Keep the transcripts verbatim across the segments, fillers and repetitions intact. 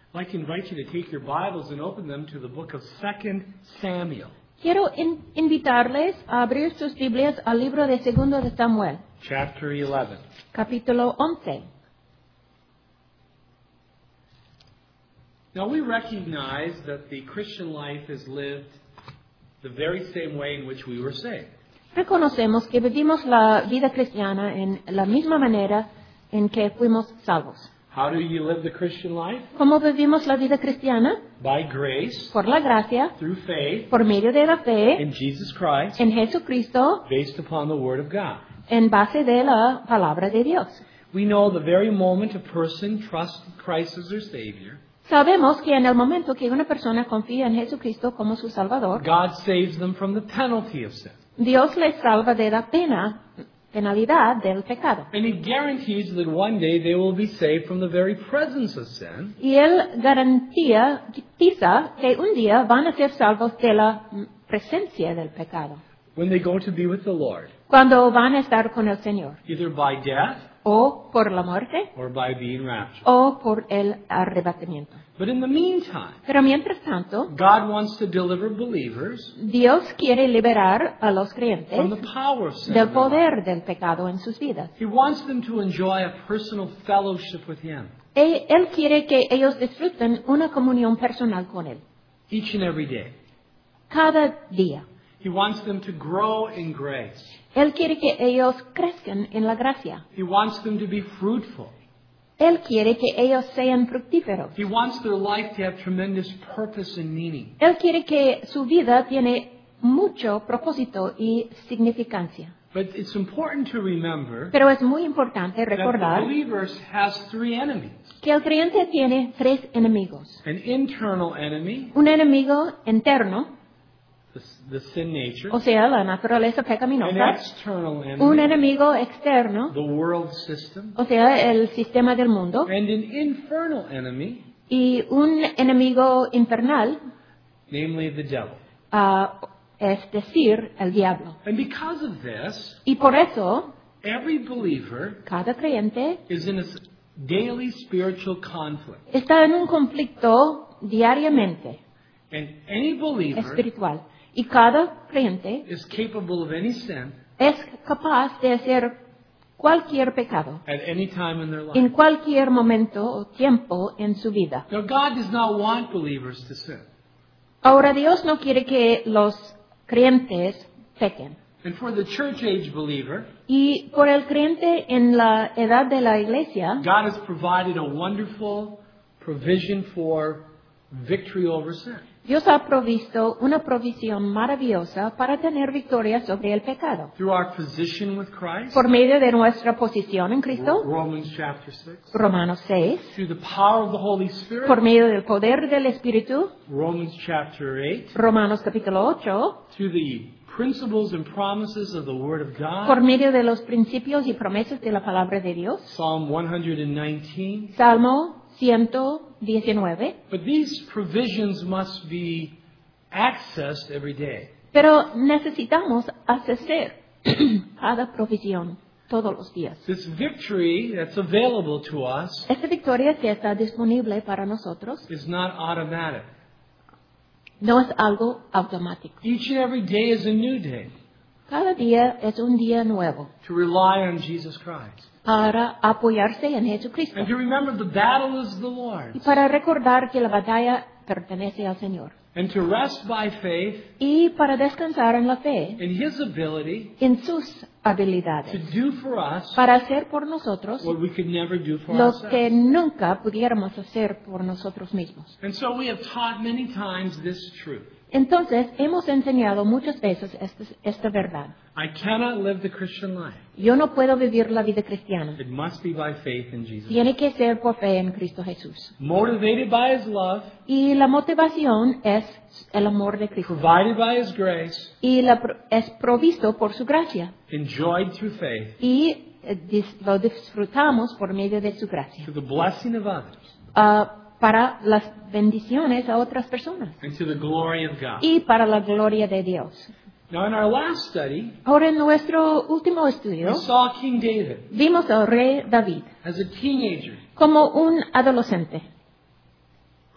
I'd like to invite you to take your Bibles and open them to the book of Second Samuel. Quiero in- invitarles a abrir sus Biblias al libro de Segundo de Samuel, Chapter eleven. capítulo once. Now we recognize that the Christian life is lived the very same way in which we were saved. Reconocemos que vivimos la vida cristiana en la misma manera en que fuimos salvos. How do you live the Christian life? ¿Cómo vivimos la vida cristiana? By grace, Por la gracia, through faith, por medio de la fe, in Jesus Christ, en Jesucristo, based upon the Word of God. en base de la palabra de Dios. We know the very moment a person trusts Christ as their Savior, Sabemos que en el momento que una persona confía en Jesucristo como su Salvador, God saves them from the penalty of sin. Dios les salva de la pena, penalidad del pecado. And He guarantees that one day they will be saved from the very presence of sin. Y Él garantía, garantiza que un día van a ser salvos de la presencia del pecado, When they go to be with the Lord, cuando van a estar con el Señor, either by death o por la muerte, or by being raptured. o por el arrebatamiento. But in the meantime, Pero mientras tanto, God wants to deliver believers Dios quiere liberar a los creyentes from the power of sin. del poder del pecado en sus vidas. He wants them to enjoy a personal fellowship with Him E- Él quiere que ellos disfruten una comunión personal con Él, each and every day. cada día. He wants them to grow in grace. Él quiere que ellos crezcan en la gracia. He wants them to be fruitful. Él quiere que ellos sean fructíferos. He wants their life to have tremendous purpose and meaning. Él quiere que su vida tiene mucho propósito y significancia. But it's important to remember Pero es muy importante that the recordar believer has three enemies. que el creyente tiene tres enemigos. An internal enemy, Un enemigo interno, the, the sin nature. o sea, la naturaleza An pecaminosa. external Un enemy, enemigo externo, the world system. o sea, el sistema del mundo. And an infernal enemy, Y un enemigo infernal, namely the devil. ah, es decir, el diablo. And because of this, Y por eso, every believer cada creyente is in a s- daily spiritual conflict. está en un conflicto diariamente And any believer espiritual. Y cada creyente is capable of any sin es capaz de hacer cualquier pecado at any time in their life. en cualquier momento o tiempo en su vida. Now, God does not want believers to sin. Ahora, Dios no quiere que los creyentes pequen. And for the church age believer, Y por el creyente en la edad de la iglesia, God has provided a wonderful provision for victory over sin. Dios ha provisto una provisión maravillosa para tener victoria sobre el pecado. Through our position with Christ, Por medio de nuestra posición en Cristo, Romans chapter six. Romanos seis, Through the power of the Holy Spirit, por medio del poder del Espíritu, Romans chapter eight. Romanos capítulo ocho, Through the principles and promises of the Word of por God, medio de los principios y promesas de la palabra de Dios, Psalm one nineteen. Salmo ciento diecinueve. But these provisions must be accessed every day. Pero necesitamos acceder cada provisión todos los días. This victory that's available to us Esta victoria que está disponible para nosotros is not automatic. no es algo automático. Each and every day is a new day Cada día es un día nuevo to rely on Jesus Christ. para apoyarse en Jesucristo And to remember the battle is the y Lord's. para recordar que la batalla pertenece al Señor And to rest by faith y para descansar en la fe, in His ability en sus to habilidades, do for us para hacer por nosotros what we could never do for lo que ourselves. nunca pudiéramos hacer por nosotros mismos. And so we have taught many times this truth. Entonces, hemos enseñado muchas veces esta, esta verdad. I cannot live the Christian life. Yo no puedo vivir la vida cristiana. It must be by faith in Jesus. Tiene que ser por fe en Cristo Jesús. Motivated by His love, Y la motivación es el amor de Cristo. provided by His grace, Y la pro- es provisto por su gracia. enjoyed through faith, Y eh, dis- lo disfrutamos por medio de su gracia. to the blessing of others, Ah, para las bendiciones a otras personas. and to the glory of God. Y para la gloria de Dios. Now, in our last study, Ahora, en nuestro último we estudio, saw King David vimos al rey David as a teenager. como un adolescente.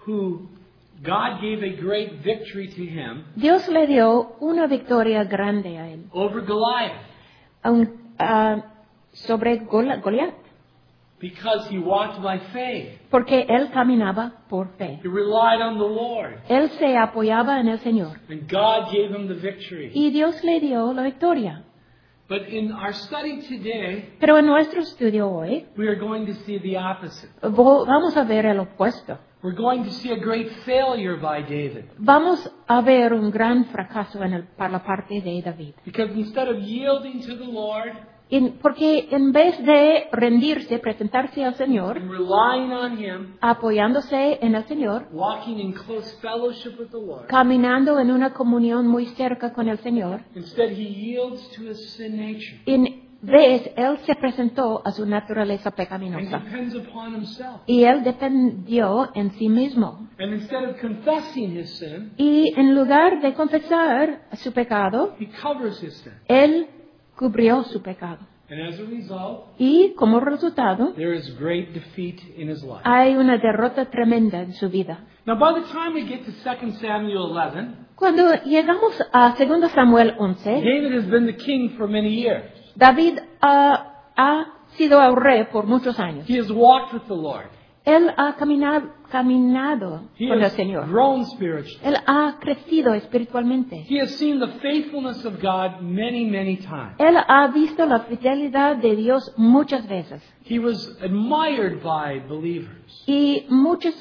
who God gave a great victory to him Dios le dio una victoria grande a él, over Goliath a un- a- sobre Gol- Goliat, because he walked by faith. porque él caminaba por fe. He relied on the Lord, Él se apoyaba en el Señor and God gave him the victory. y Dios le dio la victoria. But in our study today, Pero en nuestro estudio hoy we are going to see the opposite. vo- vamos a ver el opuesto. We're going to see a great failure by David. Vamos a ver un gran fracaso en el, por la parte de David. Because instead of yielding to the Lord En- porque en vez de rendirse, presentarse al Señor, and relying on Him, apoyándose en el Señor, walking in close fellowship with the Lord, caminando en una comunión muy cerca con el Señor, instead he yields to his sin nature en vez él se presentó a su naturaleza and pecaminosa depends upon himself. y él dependió en sí mismo. And instead of confessing his sin, Y en lugar de confesar su pecado, he covers his sin. él cubrió su pecado. And as a result, Y como resultado, there is great defeat in his life. hay una derrota tremenda en su vida. Now, by the time we get to Second Samuel eleven, Cuando llegamos a segundo Samuel once, David has been the king for many years. David ah, ha sido el rey por muchos años. He has walked with the Lord. Él ha caminado, caminado He con el has Señor. grown spiritually. Él ha crecido espiritualmente. He has seen the faithfulness of God many, many times. Él ha visto la fidelidad de Dios muchas veces. He was admired by believers Y muchos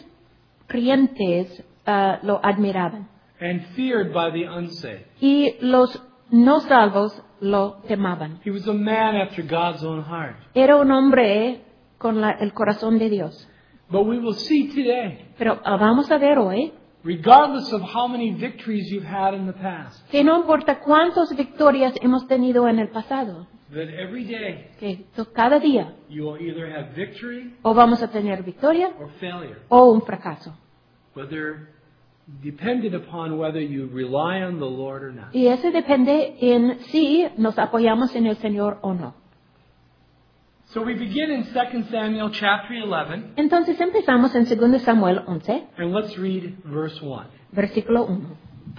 creyentes ah, lo admiraban. and feared by the unsaved. Y los no salvos lo temaban. He was a man after God's own heart. Era un hombre con la- el corazón de Dios. But we will see today, Pero ah, vamos a ver hoy regardless of how many victories you've had in the past, que no importa cuántas victorias hemos tenido en el pasado, that every day que to- cada día you will either have victory o vamos a tener victoria or failure, o un fracaso. whether dependent upon whether you rely on the Lord or not. Y eso depende en si nos apoyamos en el Señor o no. So we begin in Second Samuel chapter eleven, Entonces empezamos en segundo Samuel once, and let's read verse one. versículo uno.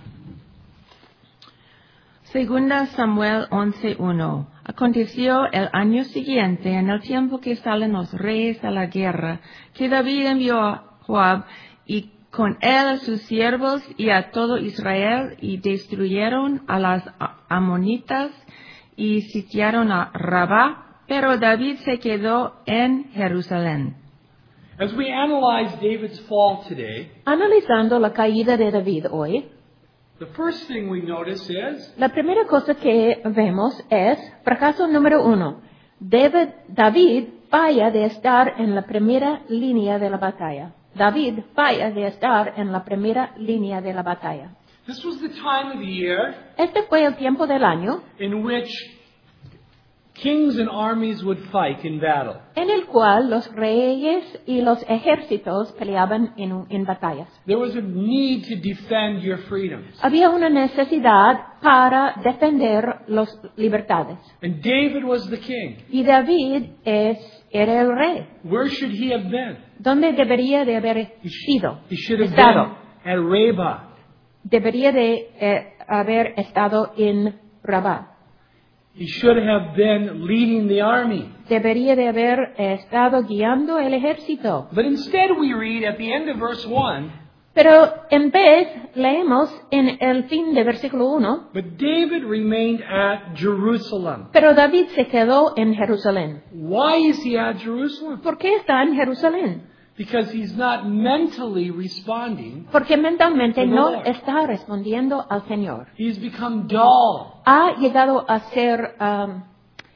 Segunda Samuel once uno. Aconteció el año siguiente, en el tiempo que salen los reyes a la guerra, que David envió a Joab y con él a sus siervos y a todo Israel, y destruyeron a las amonitas y sitiaron a Rabá, pero David se quedó en Jerusalén. As we analyze David's fall today, Analizando la caída de David hoy, the first thing we notice is la primera cosa que vemos es fracaso número uno. David, David falla de estar en la primera línea de la batalla. David falla de estar en la primera línea de la batalla. this was the time of the year Este fue el tiempo del año in which kings and armies would fight in battle. en el cual los reyes y los ejércitos peleaban en, un- en batallas. There was a need to defend your freedoms. Había una necesidad para defender las libertades. And David was the king. Y David es, era el rey. Where should he have been? ¿Dónde debería de haber He, sh- sido? he should have Estado. been at Rabbah. Debería de eh, haber estado en Rabá. He should have been leading the army. Debería de haber eh, estado guiando el ejército. But instead we read at the end of verse one, Pero en vez leemos en el fin de versículo uno, but David remained at Jerusalem. pero David se quedó en Jerusalén. Why is he at Jerusalem? ¿Por qué está en Jerusalén? Because he's not mentally responding. Porque mentalmente To the no Lord. está respondiendo al Señor. He's become dull. Ha llegado a ser um,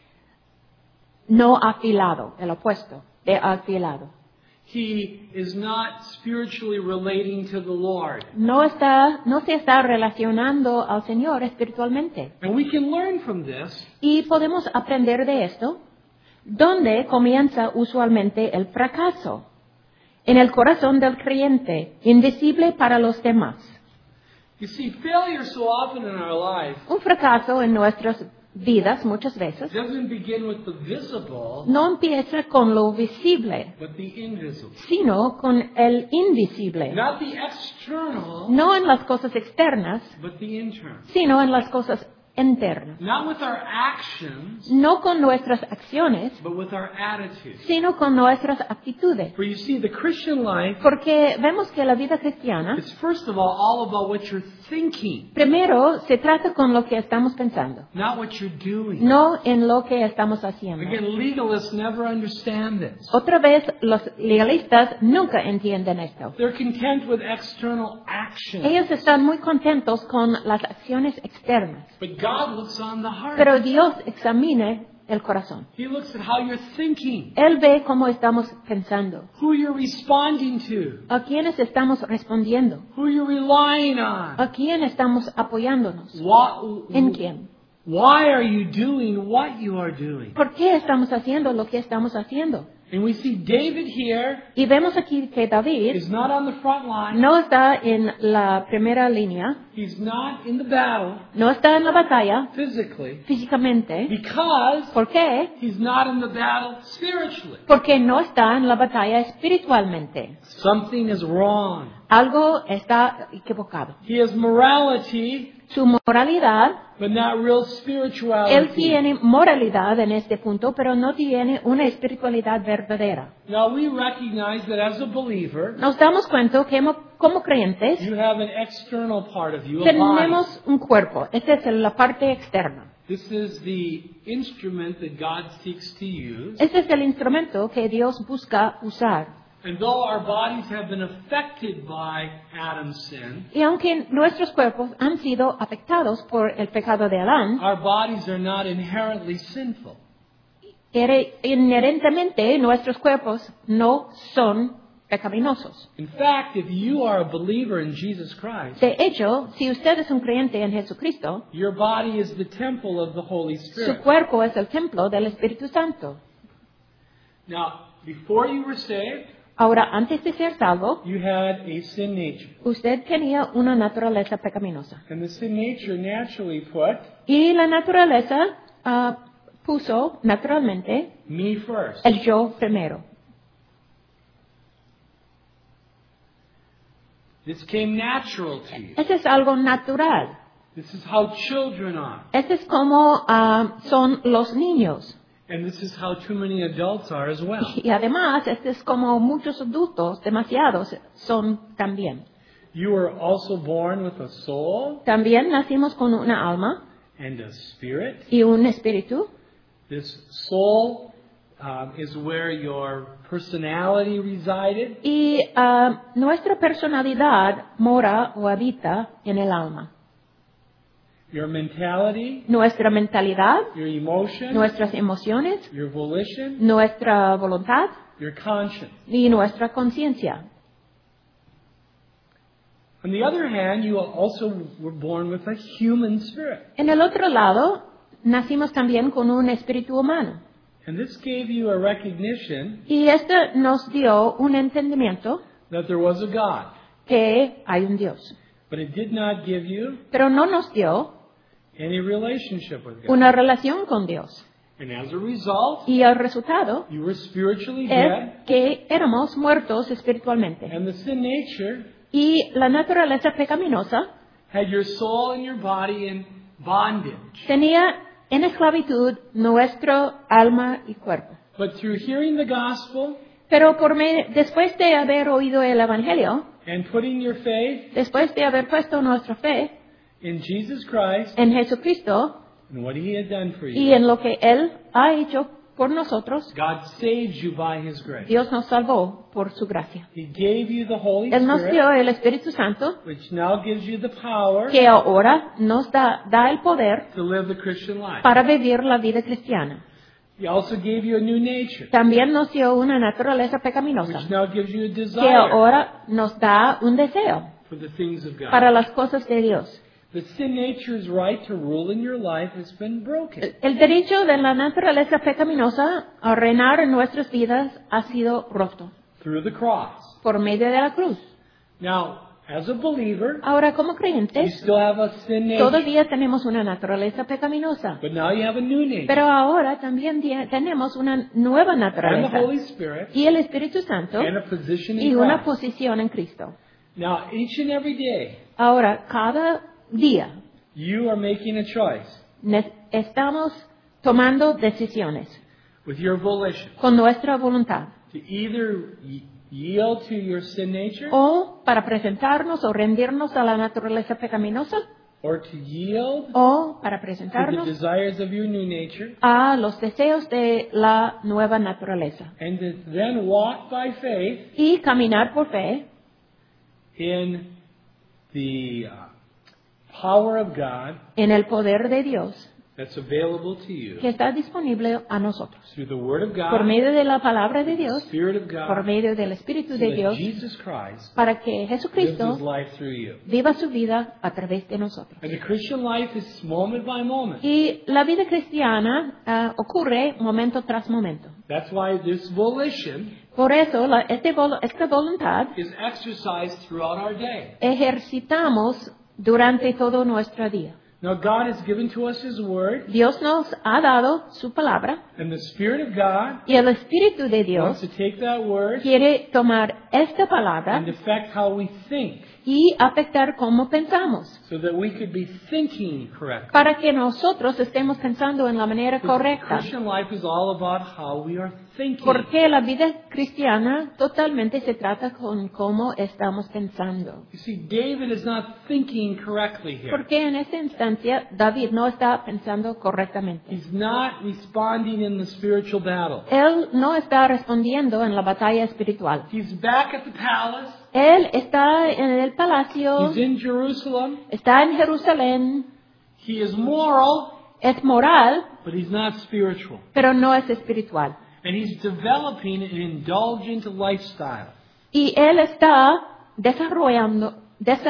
no afilado, el opuesto de afilado. He is not spiritually relating to the Lord. No está, no se está relacionando al Señor espiritualmente. And we can learn from this Y podemos aprender de esto, donde comienza usualmente el fracaso. En el corazón del creyente, invisible para los demás. You see, failure so often in our life Un fracaso en nuestras vidas muchas veces doesn't begin with the visible, no empieza con lo visible, but the invisible. sino con el invisible. Not the external, No en las cosas externas, but the internal. sino en las cosas internas. Not with our actions, No con nuestras acciones, but with our attitude. sino con nuestras actitudes. For you see, the Christian life Porque vemos que la vida cristiana, is first of all all about what you're thinking, primero se trata con lo que estamos pensando, not what you're doing. no en lo que estamos haciendo. Again, legalists never understand this. Otra vez, los legalistas nunca entienden esto. They're content with external action. Ellos están muy contentos con las acciones externas, But God looks on the heart. pero Dios examina el corazón. He looks at how you're thinking, Él ve cómo estamos pensando, who you're responding to, a quiénes estamos respondiendo, who you're relying on. a quién estamos apoyándonos, Why, en quién. why are you doing what you are doing? ¿Por qué estamos haciendo lo que estamos haciendo? And we see David here Y vemos aquí que David is not on the front line. no está en la primera línea, He's not in the battle no está en la batalla physically físicamente. because ¿Por qué? he's not in the battle spiritually. Porque no está en la batalla espiritualmente. Something is wrong. Algo está equivocado. He has morality, Su moralidad, but not real él spirituality. tiene moralidad en este punto, pero no tiene una espiritualidad verdadera. Now we recognize that as a believer, Nos damos cuenta que mo- como creyentes you have an external part of you, a body. tenemos un cuerpo. Esta es la parte externa. This is the instrument that God seeks to use. Este es el instrumento que Dios busca usar. And though our bodies have been affected by Adam's sin, Y aunque nuestros cuerpos han sido afectados por el pecado de Adán, our bodies are not inherently sinful. ere- inherentemente nuestros cuerpos no son pecaminosos. In fact, if you are a believer in Jesus Christ, De hecho, si usted es un creyente en Jesucristo, your body is the temple of the Holy su Spirit. cuerpo es el templo del Espíritu Santo. Now, before you were saved, Ahora, antes de ser salvo, you had a sin nature. usted tenía una naturaleza pecaminosa. And the sin nature naturally put Y la naturaleza ah, puso naturalmente me first. el yo primero. This came natural to you. Eso es algo natural. This is how children are. Eso es como ah, son los niños. And this is how too many adults are as well. Y además, este es como muchos adultos, demasiados, son también. You were also born with a soul También nacimos con una alma and a spirit. y un espíritu. This soul um, is where your personality resided. Y ah, nuestra personalidad mora o habita en el alma. Your mentality, Nuestra mentalidad, your emotion, nuestras emociones, your volition, nuestra voluntad your conscience. y nuestra conciencia. On the other hand, you also were born with a human spirit. En el otro lado, nacimos también con un espíritu humano. And this gave you a recognition Y esto nos dio un entendimiento that there was a God. que hay un Dios. But it did not give you Pero no nos dio any relationship with God. una relación con Dios. And as a result, Y el resultado you were spiritually dead, es que éramos muertos espiritualmente. and the sin nature Y la naturaleza pecaminosa had your soul and your body in bondage. tenía en esclavitud nuestro alma y cuerpo. But through hearing the gospel Pero por me- después de haber oído el Evangelio, and putting your faith después de haber puesto nuestra fe in Jesus Christ en Jesucristo and what He had done for y you, en lo que Él ha hecho por nosotros, God saved you by His grace. Dios nos salvó por su gracia. He gave you the Holy Él nos dio Spirit, el Espíritu Santo, which now gives you the power que ahora nos da, da el poder to live the Christian life. para vivir la vida cristiana. He also gave you a new nature, También nos dio una naturaleza which pecaminosa, now gives you a que desire ahora nos da un deseo for the things of God. para las cosas de Dios. The sin nature's right to rule in your life has been broken. El derecho de la naturaleza pecaminosa a reinar en nuestras vidas ha sido roto Through the cross. por medio de la cruz. Now, As a believer, Ahora, como you creyentes, still have a sin nature. todavía tenemos una naturaleza pecaminosa. But now you have a new nature. Pero ahora también tie- tenemos una nueva And the naturaleza. Holy Spirit. Y el Espíritu Santo And a position y in una Christ. posición en Cristo. Now, each and every day, Ahora, cada día you are making a choice ne- estamos tomando decisiones with your volition con nuestra voluntad. to either y- yield to your sin nature O para presentarnos o rendirnos a la naturaleza pecaminosa. or to yield O para to the presentarnos desires of your new nature a los deseos de la nueva naturaleza. and to then walk by faith Y caminar por fe in the uh, power of God en el poder de Dios that's available to you que está disponible a nosotros. through the Word of Por God, medio de la palabra de the Dios, Spirit of por God, medio del Espíritu so de that Dios, Jesus Christ para que lives His Jesucristo life through you. viva su vida a través de nosotros. And the Christian life is moment by moment. Y la vida cristiana ah, ocurre momento tras momento. That's why this volition Por eso, la- este vol- esta voluntad is exercised throughout our day. ejercitamos durante todo nuestro día. Now, God has given to us His Word, Dios nos ha dado su palabra and the Spirit of God y el Espíritu de wants Dios to take that Word quiere tomar esta palabra and affect how we think y afectar cómo pensamos, so that we could be thinking correctly. para que nosotros estemos pensando en la manera Because correcta. Christian life is all about how we are thinking. Porque la vida cristiana totalmente se trata con cómo estamos pensando. You see, David is not thinking correctly here. Porque en esta instancia David no está pensando correctamente. He's not responding in the spiritual battle. Él no está respondiendo en la batalla espiritual. He's back at the palace. Él está en el palacio, He's in Jerusalem. está en Jerusalén, He is moral, es moral, but he's not spiritual. pero no es espiritual. And he's developing an indulgent lifestyle. Y él está desarrollando,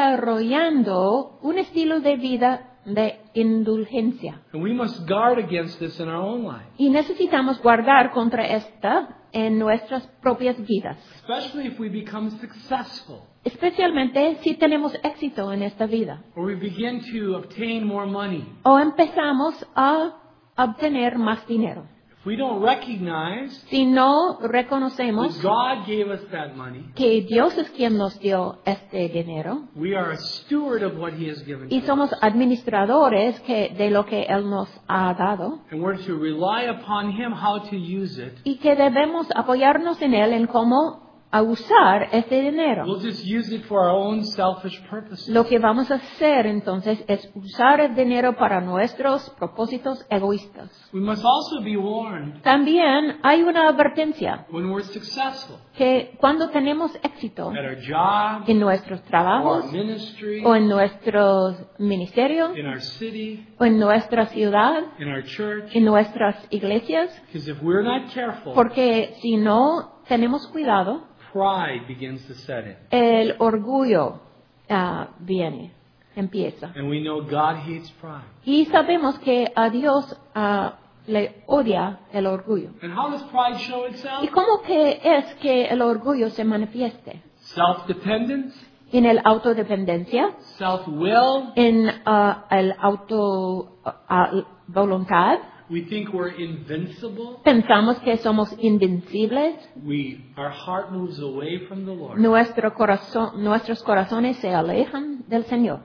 desarrollando un estilo de vida de indulgencia. And we must guard against this in our own life, Y necesitamos guardar contra esta en nuestras propias vidas, especially if we become successful especialmente si tenemos éxito en esta vida or we begin to obtain more money. o empezamos a obtener más dinero. If we don't recognize Si no that reconocemos God gave us that money, que Dios es quien nos dio este dinero we are a steward of what He has given y to somos us. administradores que, de lo que Él nos ha dado And we're to rely upon Him how to use it. y que debemos apoyarnos en Él en cómo a usar este dinero. We'll just use it for our own selfish purposes. Lo que vamos a hacer entonces es usar el dinero para nuestros propósitos egoístas. We must also be warned También hay una advertencia when we're successful que cuando tenemos éxito at our job, en nuestros or trabajos our ministry, o en nuestros ministerios in our city, o en nuestra ciudad, in our church. en nuestras iglesias, Because if we're not careful, porque si no tenemos cuidado, pride begins to set in. el orgullo ah, viene, empieza. And we know God hates pride. Y sabemos que a Dios ah, le odia el orgullo. And how does pride show itself? ¿Y cómo que es que el orgullo se manifieste? Self-dependence, En el autodependencia, self-will. en ah, el auto ah, voluntad. We think we're invincible. Pensamos que somos invencibles. We, our heart moves away from the Lord. Nuestro corazón, nuestros corazones se alejan del Señor.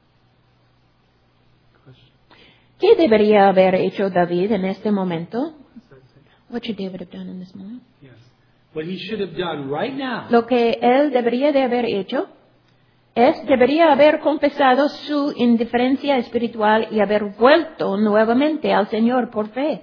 ¿Qué debería haber hecho David en este momento? What should David have done in this moment? Yes. What he should have done right now Lo que él debería de haber hecho es, debería haber confesado su indiferencia espiritual y haber vuelto nuevamente al Señor por fe.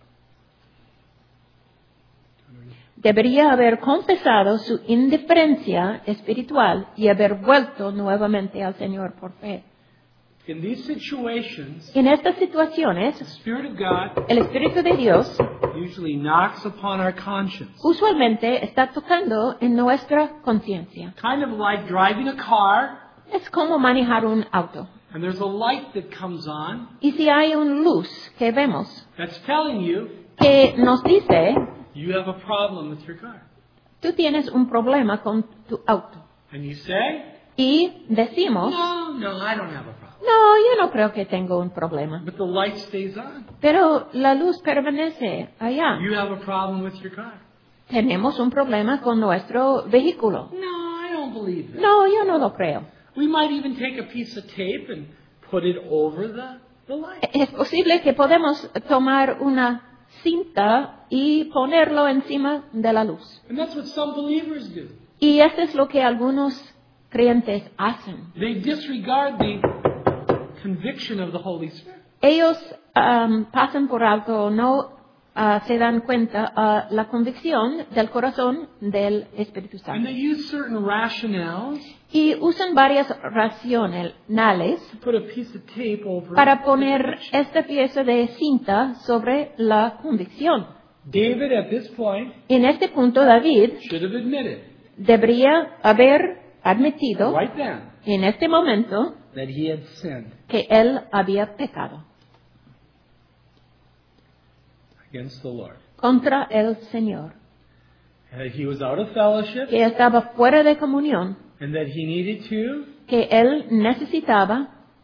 Debería haber confesado su indiferencia espiritual y haber vuelto nuevamente al Señor por fe. in these situations, En estas situaciones, the Spirit of God el Espíritu de Dios usually knocks upon our conscience. usualmente está tocando en nuestra conciencia. Kind of like driving a car, Es como manejar un auto. and there's a light that comes on Y si hay una luz que vemos that's telling you que nos dice, you have a problem with your car. tú tienes un problema con tu auto. And you say, y decimos, No, no, I don't have a problem. no, yo no creo que tengo un problema. But the light stays on. Pero la luz permanece allá. You have a problem with your car. Tenemos un problema con nuestro vehículo. No, I don't believe that. No, yo no lo creo. We might even take a piece of tape and put it over the, the light. Es posible que podemos tomar una cinta y ponerlo encima de la luz. And that's what some believers do. Y eso es lo que algunos creyentes hacen. They disregard the conviction of the Holy Spirit. Ellos um, pasan por alto o no uh, se dan cuenta uh, la convicción del corazón del Espíritu And Santo. they use certain rationales Y usan varias racionales to put a piece of tape over para the poner conviction. esta pieza de cinta sobre la convicción. David, at this point, En este punto, David should have admitted debería haber admitido right then en este momento that he had sinned que él había pecado against the Lord. contra el Señor, That he was out of fellowship que estaba fuera de comunión, and that he needed to que él necesitaba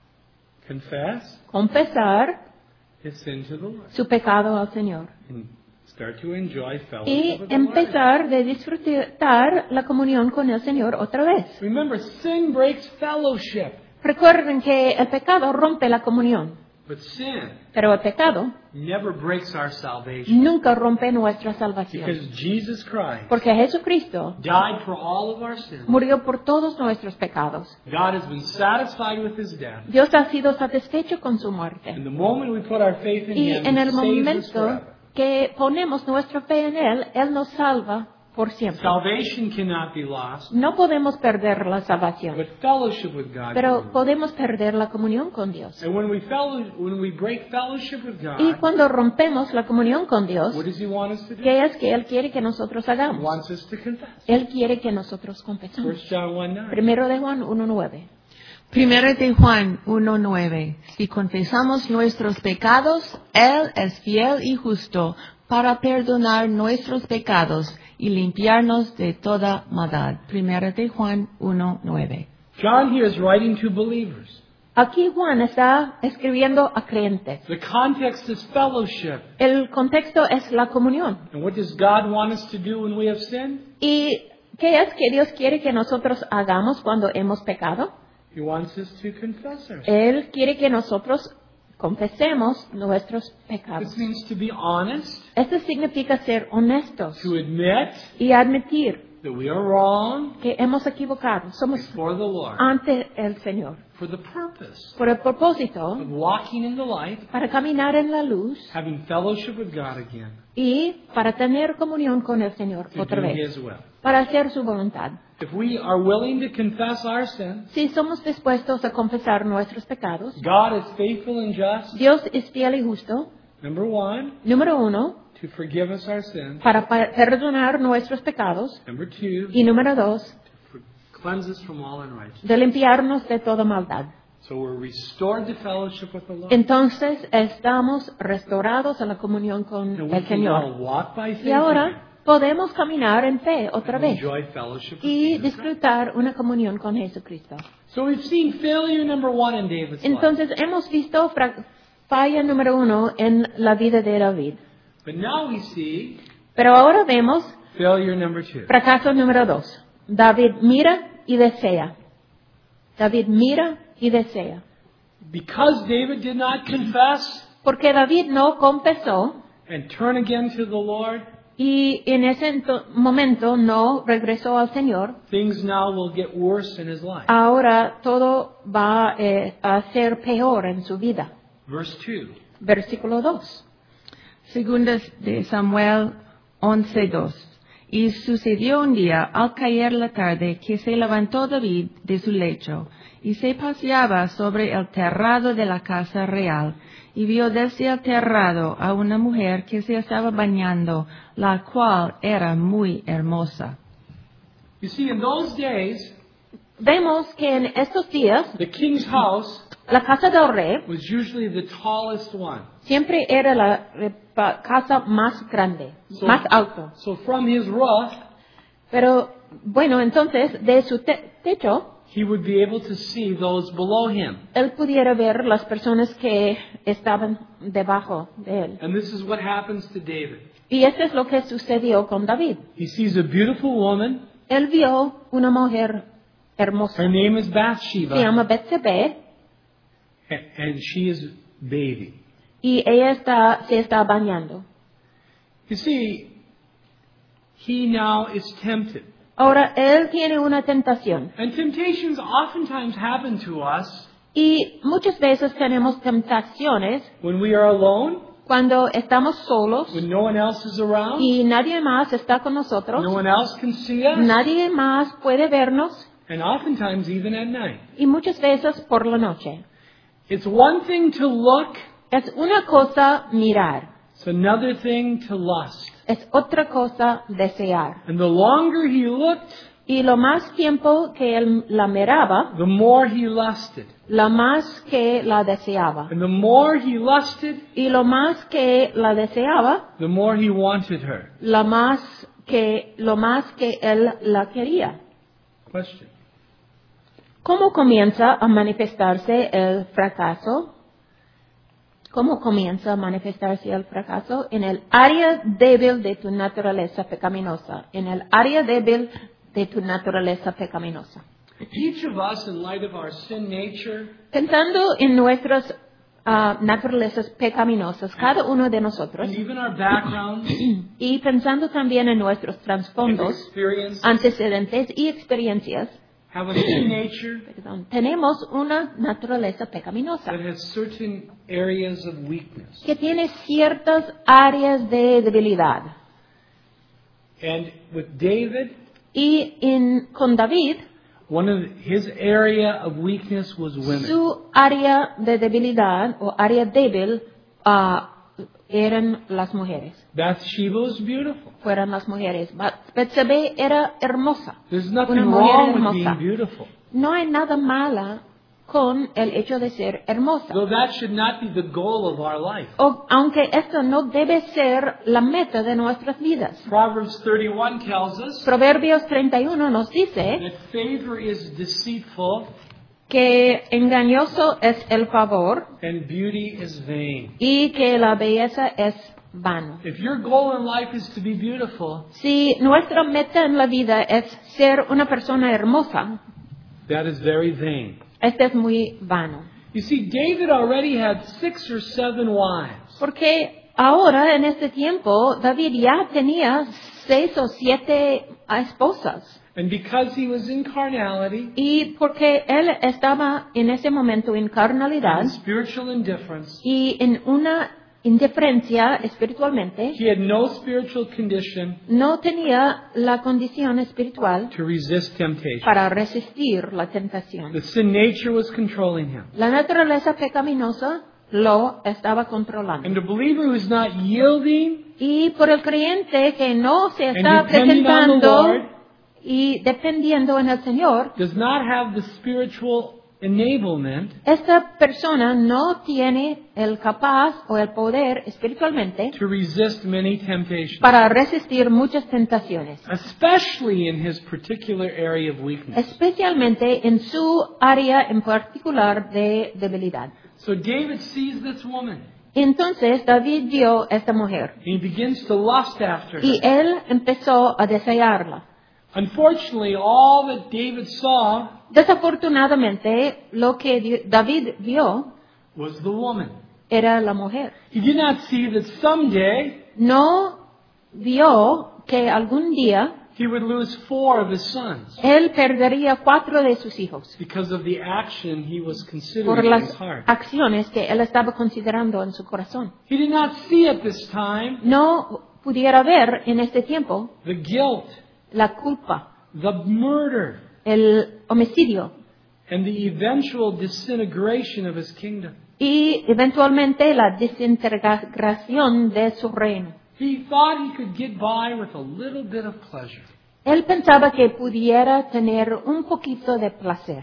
confess confesar his sin to the Lord su pecado al Señor and start to enjoy fellowship y with the Lord. empezar de disfrutar la comunión con el Señor otra vez. Remember, sin breaks fellowship, Recuerden que el pecado rompe la comunión, but sin pero el pecado never breaks our salvation nunca rompe nuestra salvación, because Jesus Christ porque Jesucristo died for all of our sins. murió por todos nuestros pecados. God has been satisfied with his death. Dios ha sido satisfecho con su muerte. And the moment we put our faith in Y him, en he el saves us momento forever. que ponemos nuestra fe en Él, Él nos salva por siempre. Salvation cannot be lost, No podemos perder la salvación, but fellowship with God. pero can. podemos perder la comunión con Dios. And when we fellow, when we break fellowship with Y God, cuando rompemos la comunión con Dios, what does he want us to do? ¿qué es que Él quiere que nosotros He hagamos? wants us to confess. Él quiere que nosotros confesemos. First John one nine. Primero de Juan uno nueve. Primera de Juan uno nueve. Si confesamos nuestros pecados, Él es fiel y justo para perdonar nuestros pecados y limpiarnos de toda maldad. Primera de Juan uno nueve. John here is writing to believers. Aquí Juan está escribiendo a creyentes. The context is fellowship. El contexto es la comunión. And what does God want us to do when we have sinned? ¿Y qué es que Dios quiere que nosotros hagamos cuando hemos pecado? He wants us to confess our sins. Él quiere que nosotros confesemos nuestros pecados. This means to be honest, Esto significa ser honestos to admit y admitir that we are wrong que hemos equivocado. Somos before the Lord ante el Señor. for the purpose Por el propósito of walking in the light, para caminar en la luz having fellowship with God again, y para tener comunión con el Señor to otra do vez, His will. para hacer su voluntad. If we are willing to confess our sins, Si somos dispuestos a confesar nuestros pecados, God is faithful and just, Dios es fiel y justo, number one, número uno, to forgive us our sins, para pa- perdonar nuestros pecados, number two, y número dos, to cleanse us from all unrighteousness. de limpiarnos de toda maldad. So we're restored to fellowship with the Lord. Entonces estamos restaurados a la comunión con And we el can Señor. now walk by faith Y ahora podemos caminar en fe otra and vez enjoy fellowship with y Jesus Christ. disfrutar una comunión con Jesucristo. So we've seen failure number one in David's life. Entonces hemos visto fra- falla número uno en la vida de David. But now we see Pero ahora vemos failure number two. fracaso número dos. David mira y desea. David mira y desea. Because David did not confess Porque David no confesó and turn again to the Lord, y en ese ento- momento no regresó al Señor, things now will get worse in his life. ahora todo va eh, a ser peor en su vida. Verse two. Versículo dos. Segunda de Samuel once dos. Y sucedió un día, al caer la tarde, que se levantó David de su lecho, y se paseaba sobre el terrado de la casa real, y vio desde el terrado a una mujer que se estaba bañando, la cual era muy hermosa. You see, in those days, Vemos que en estos días the king's house la casa del rey was usually the tallest one. siempre era la eh, pa- casa más grande, So- más alto. So from his roof, Pero bueno, entonces de su te- techo he would be able to see those below him. él pudiera ver las personas que estaban debajo de él. And this is what happens to David. Y eso es lo que sucedió con David. He sees a beautiful woman. Él vio una mujer hermosa. Her name is Se Bathsheba. llama Betsabé a- And she is bathing. y ella está, se está bañando. You see, he now is tempted. Ahora, él tiene una tentación. And temptations oftentimes happen to us Y muchas veces tenemos tentaciones when we are alone, cuando estamos solos when no one else is around, y nadie más está con no nosotros. one else can see us, Nadie más puede vernos and oftentimes even at night. y muchas veces por la noche. It's one thing to look, Es una cosa mirar, it's another thing to lust. es otra cosa desear. And the longer he looked, Y lo más tiempo que él la miraba, the more he lusted. la más que la deseaba. And the more he lusted, Y lo más que la deseaba, the more he wanted her. la más que, lo más que él la quería. Question. ¿Cómo comienza a manifestarse el fracaso? ¿Cómo comienza a manifestarse el fracaso? En el área débil de tu naturaleza pecaminosa. En el área débil de tu naturaleza pecaminosa. Each of us, in light of our sin nature, Pensando en nuestras ah, naturalezas pecaminosas, cada uno de nosotros, and even our backgrounds y pensando también en nuestros and trasfondos, experience, antecedentes y experiencias, have a sin nature perdón, tenemos una naturaleza pecaminosa that has certain areas of weakness. que tiene ciertas áreas de debilidad. And with David, Y en, con David, one of his area of weakness was women. su área de debilidad o área débil ah, eran las mujeres. Bathsheba was beautiful. Fueron las mujeres. Betsabé era hermosa. There's Una nothing mujer wrong with hermosa. being beautiful. No hay nada mala con el hecho de ser hermosa. Though that should not be the goal of our life. O, aunque esto no debe ser la meta de nuestras vidas. Proverbs thirty-one tells us Proverbios treinta y uno nos dice that favor is deceitful que engañoso es el favor and beauty is vain. y que la belleza es vano. If your goal in life is to be beautiful, Si nuestra meta en la vida es ser una persona hermosa, that is very vain. este es muy vano. You see, David already had six or seven wives. Porque ahora, en este tiempo, David ya tenía seis o siete esposas. And because he was in carnality Y porque él estaba en ese momento en carnalidad and spiritual indifference, y en una indiferencia espiritualmente, he had no spiritual condition no tenía la condición espiritual to resist temptation. para resistir la tentación. The sin nature was controlling him. La naturaleza pecaminosa lo estaba controlando. And the believer who is not yielding Y por el creyente que no se and está depending on the presentando Lord y dependiendo en el Señor, does not have the spiritual enablement esta persona no tiene el capaz o el poder espiritualmente to resist many temptations, para resistir muchas tentaciones, especially in his particular area of weakness. especialmente en su área en particular de debilidad. So David sees this woman. Entonces David vio a esta mujer And he begins to lust after y her. él empezó a desearla. Unfortunately, all that David saw Desafortunadamente, lo que di- David vio was the woman. era la mujer. He did not see that someday No vio que algún día he would lose four of his sons él perdería cuatro de sus hijos because of the action he was por considering in las his heart. acciones que él estaba considerando en su corazón. He did not see at this time No pudiera ver en este tiempo the guilt, la culpa, the murder, el homicidio and the eventual disintegration of his kingdom. y eventualmente la desintegración de su reino. He thought he could get by with a little bit of pleasure. Él pensaba que pudiera tener un poquito de placer,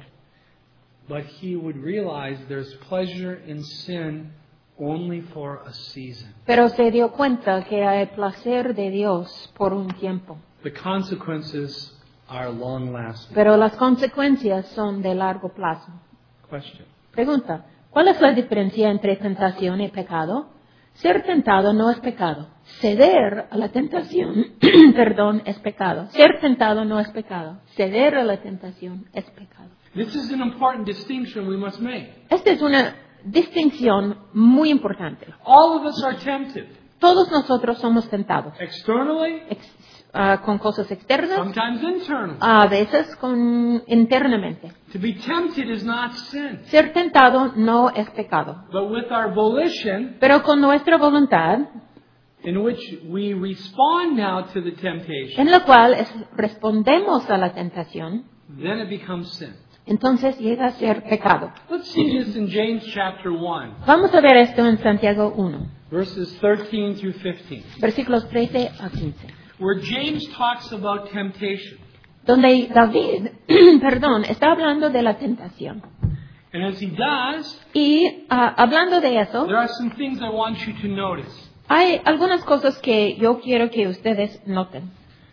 But he would realize there's pleasure in sin only for a season. pero se dio cuenta que hay placer de Dios por un tiempo. The consequences are long-lasting. pero las consecuencias son de largo plazo. Question. Pregunta, ¿cuál es la diferencia entre tentación y pecado? Ser tentado no es pecado. Ceder a la tentación, perdón, es pecado. Ser tentado no es pecado. Ceder a la tentación es pecado. This is an important distinction we must make. Esta es una distinción muy importante. All of us are tempted. Todos nosotros somos tentados. Externally, Ex- ah, con cosas externas, sometimes internally. a veces con internamente. To be tempted is not sin. Ser tentado no es pecado. But with our volition, Pero con nuestra voluntad, in which we respond now to the temptation, en la cual es- respondemos a la tentación, then it becomes sin. entonces llega a ser pecado. Let's see this in James chapter one, Vamos a ver esto en Santiago uno, verses thirteen through fifteen, versículos trece a quince, where James talks about temptation. donde David, perdón, está hablando de la tentación. And as he does, Y ah, hablando de eso, there are some things I want you to notice. hay algunas cosas que yo quiero que ustedes noten.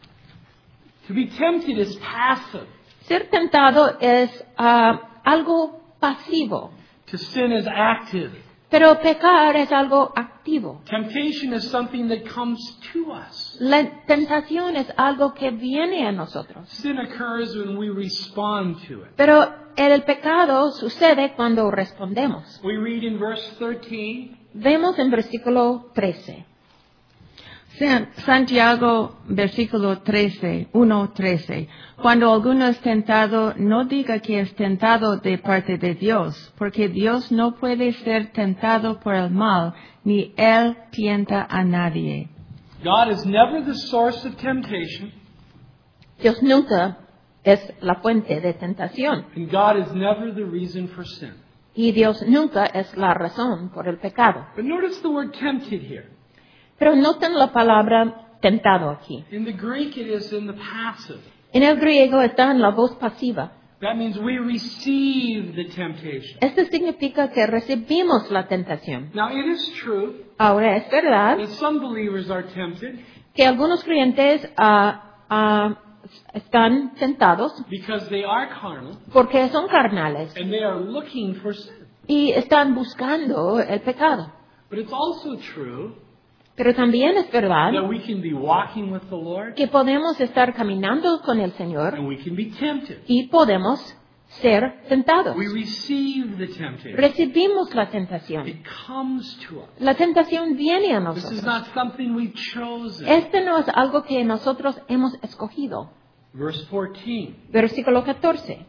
To be tempted is passive. Ser tentado es ah, algo pasivo, To sin is active. pero pecar es algo activo. Temptation is something that comes to us. La tentación es algo que viene a nosotros, Sin occurs when we respond to it. pero el pecado sucede cuando respondemos. We read in verse thirteen, Vemos en versículo trece. San- Santiago, versículo trece, uno trece. Cuando alguno es tentado, no diga que es tentado de parte de Dios, porque Dios no puede ser tentado por el mal, ni Él tienta a nadie. God is never the source of temptation, Dios nunca es la fuente de tentación and God is never the reason for sin. y Dios nunca es la razón por el pecado. But notice the word tempted here. Pero noten la palabra tentado aquí. In the Greek, it is in the passive. En el griego está en la voz pasiva. That means we receive the temptation. Esto significa que recibimos la tentación. Now, it is true Ahora es verdad that some believers are tempted que algunos creyentes ah, ah, están tentados because they are carnal porque son carnales and they are looking for sin. y están buscando el pecado. But it's also true Pero también es verdad that we can be walking with the Lord que podemos estar caminando con el Señor and we can be tempted. y podemos ser tentados. We receive the temptation. Recibimos la tentación. It comes to us. La tentación viene a This is nosotros. not something we've chosen. Este no es algo que nosotros hemos escogido. Verse fourteen. Versículo catorce.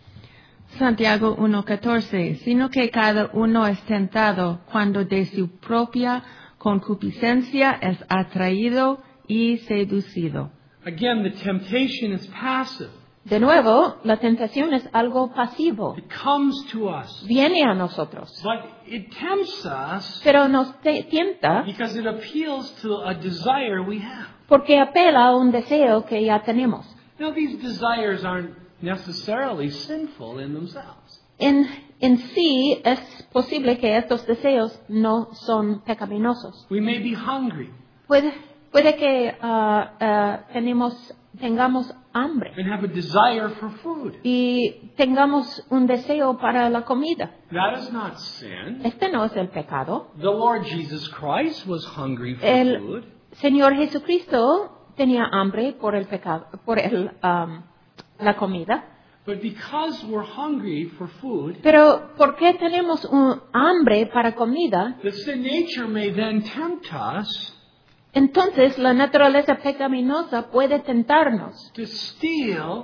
Santiago uno catorce. Sino que cada uno es tentado cuando de su propia concupiscencia es atraído y seducido. Again, the temptation is passive. De nuevo, la tentación es algo pasivo. It comes to us. Viene a nosotros. But it tempts us Pero nos te- tienta because it appeals to a desire we have. porque apela a un deseo que ya tenemos. Now, these desires aren't necessarily sinful in themselves. En, en sí es posible que estos deseos no son pecaminosos. We may be hungry Puede, puede que ah, ah, tenemos, tengamos hambre and have a desire for food. y tengamos un deseo para la comida. That is not sin. Este no es el pecado. The Lord Jesus Christ was hungry for El food. Señor Jesucristo tenía hambre por el pecado, por el, um, la comida. But because we're hungry for food, Pero ¿por qué tenemos un hambre para comida? the sin nature may then tempt us Entonces la naturaleza pecaminosa puede tentarnos to steal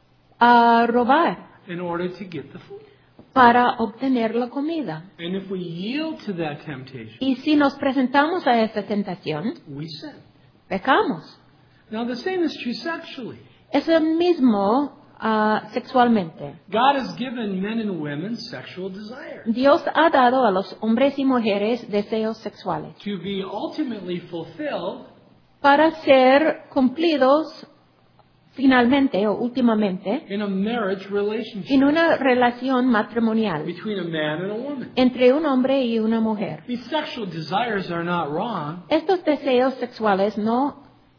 a robar in order to get the food. para obtener la comida. And if we yield to that temptation, Y si nos presentamos a esta tentación, we sin. pecamos. Now, the same is true sexually. Es el mismo ah, sexualmente. God has given men and women sexual desire Dios ha dado a los hombres y mujeres deseos sexuales to be ultimately fulfilled para ser cumplidos finalmente o últimamente in a marriage relationship en una relación matrimonial between a man and a woman. entre un hombre y una mujer. These sexual desires are not wrong, Estos deseos sexuales no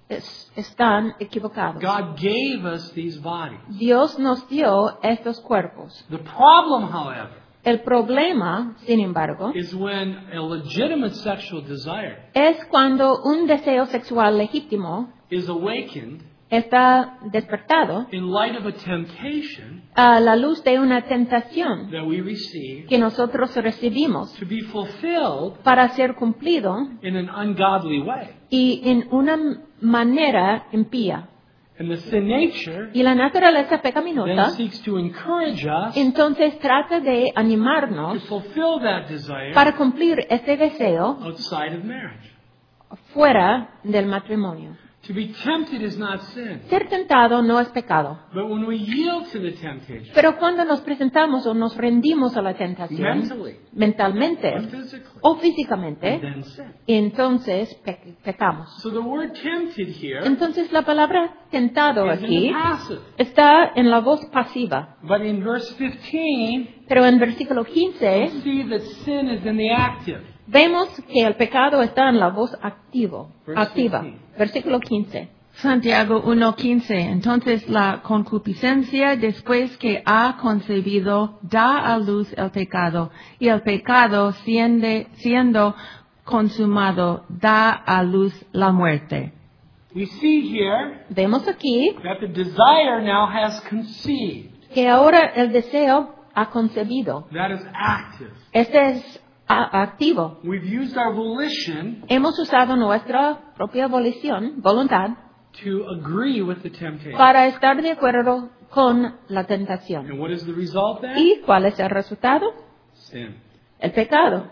es- están equivocados. God gave us these bodies. Dios nos dio estos cuerpos. The problem, however, El problema, sin embargo, is when a legitimate sexual desire es cuando un deseo sexual legítimo is awakened está despertado in light of a temptation a la luz de una tentación that we receive que nosotros recibimos to be fulfilled para ser cumplido in an ungodly way. y en una manera impía. And the sin nature Y la naturaleza then pecaminosa seeks to encourage us entonces trata de to animarnos fulfill that desire para cumplir este deseo outside of marriage. fuera del matrimonio. To be tempted is not sin. Ser tentado no es pecado, But when we yield to the temptation, pero cuando nos presentamos o nos rendimos a la tentación, mentally or mentalmente physically, o físicamente, then sin. entonces pe- pecamos. So the word tempted here Entonces la palabra tentado is in aquí the passive. está en la voz pasiva, But in verse fifteen, pero en versículo we quince see that sin is in the active. vemos que el pecado está en la voz activo, Verse activa. fifteen. Versículo quince. Santiago uno quince. Entonces la concupiscencia, después que ha concebido, da a luz el pecado, y el pecado, siende- siendo consumado, da a luz la muerte. We see here Vemos aquí that the desire now has conceived. que ahora el deseo ha concebido. That is active. Este es a- activo. We've used our volition Hemos usado nuestra propia volición, voluntad, to agree with the temptation. para estar de acuerdo con la tentación. And what is the result then? ¿Y cuál es el resultado? Sin. El pecado.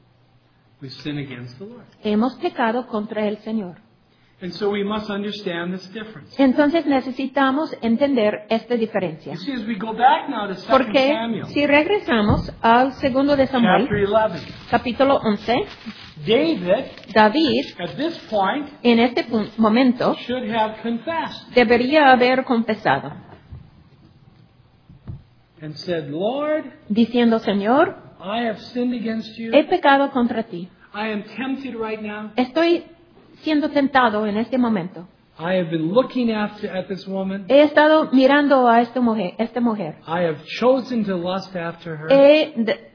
We sin against the Lord. Hemos pecado contra el Señor. And so we must understand this difference. Entonces necesitamos entender esta diferencia. You see, as we go back now to Second Porque Samuel, si regresamos al segundo de Samuel, chapter eleven, capítulo once, David, David, at this point, en este pu- momento, should have confessed debería haber confesado, and said, Lord, diciendo, Señor, I have sinned against you. he pecado contra ti. I am tempted right now. Estoy siendo tentado en este momento. I have been looking after at this woman. He estado mirando a esta mujer. Esta mujer. I have chosen to lust after her. He de-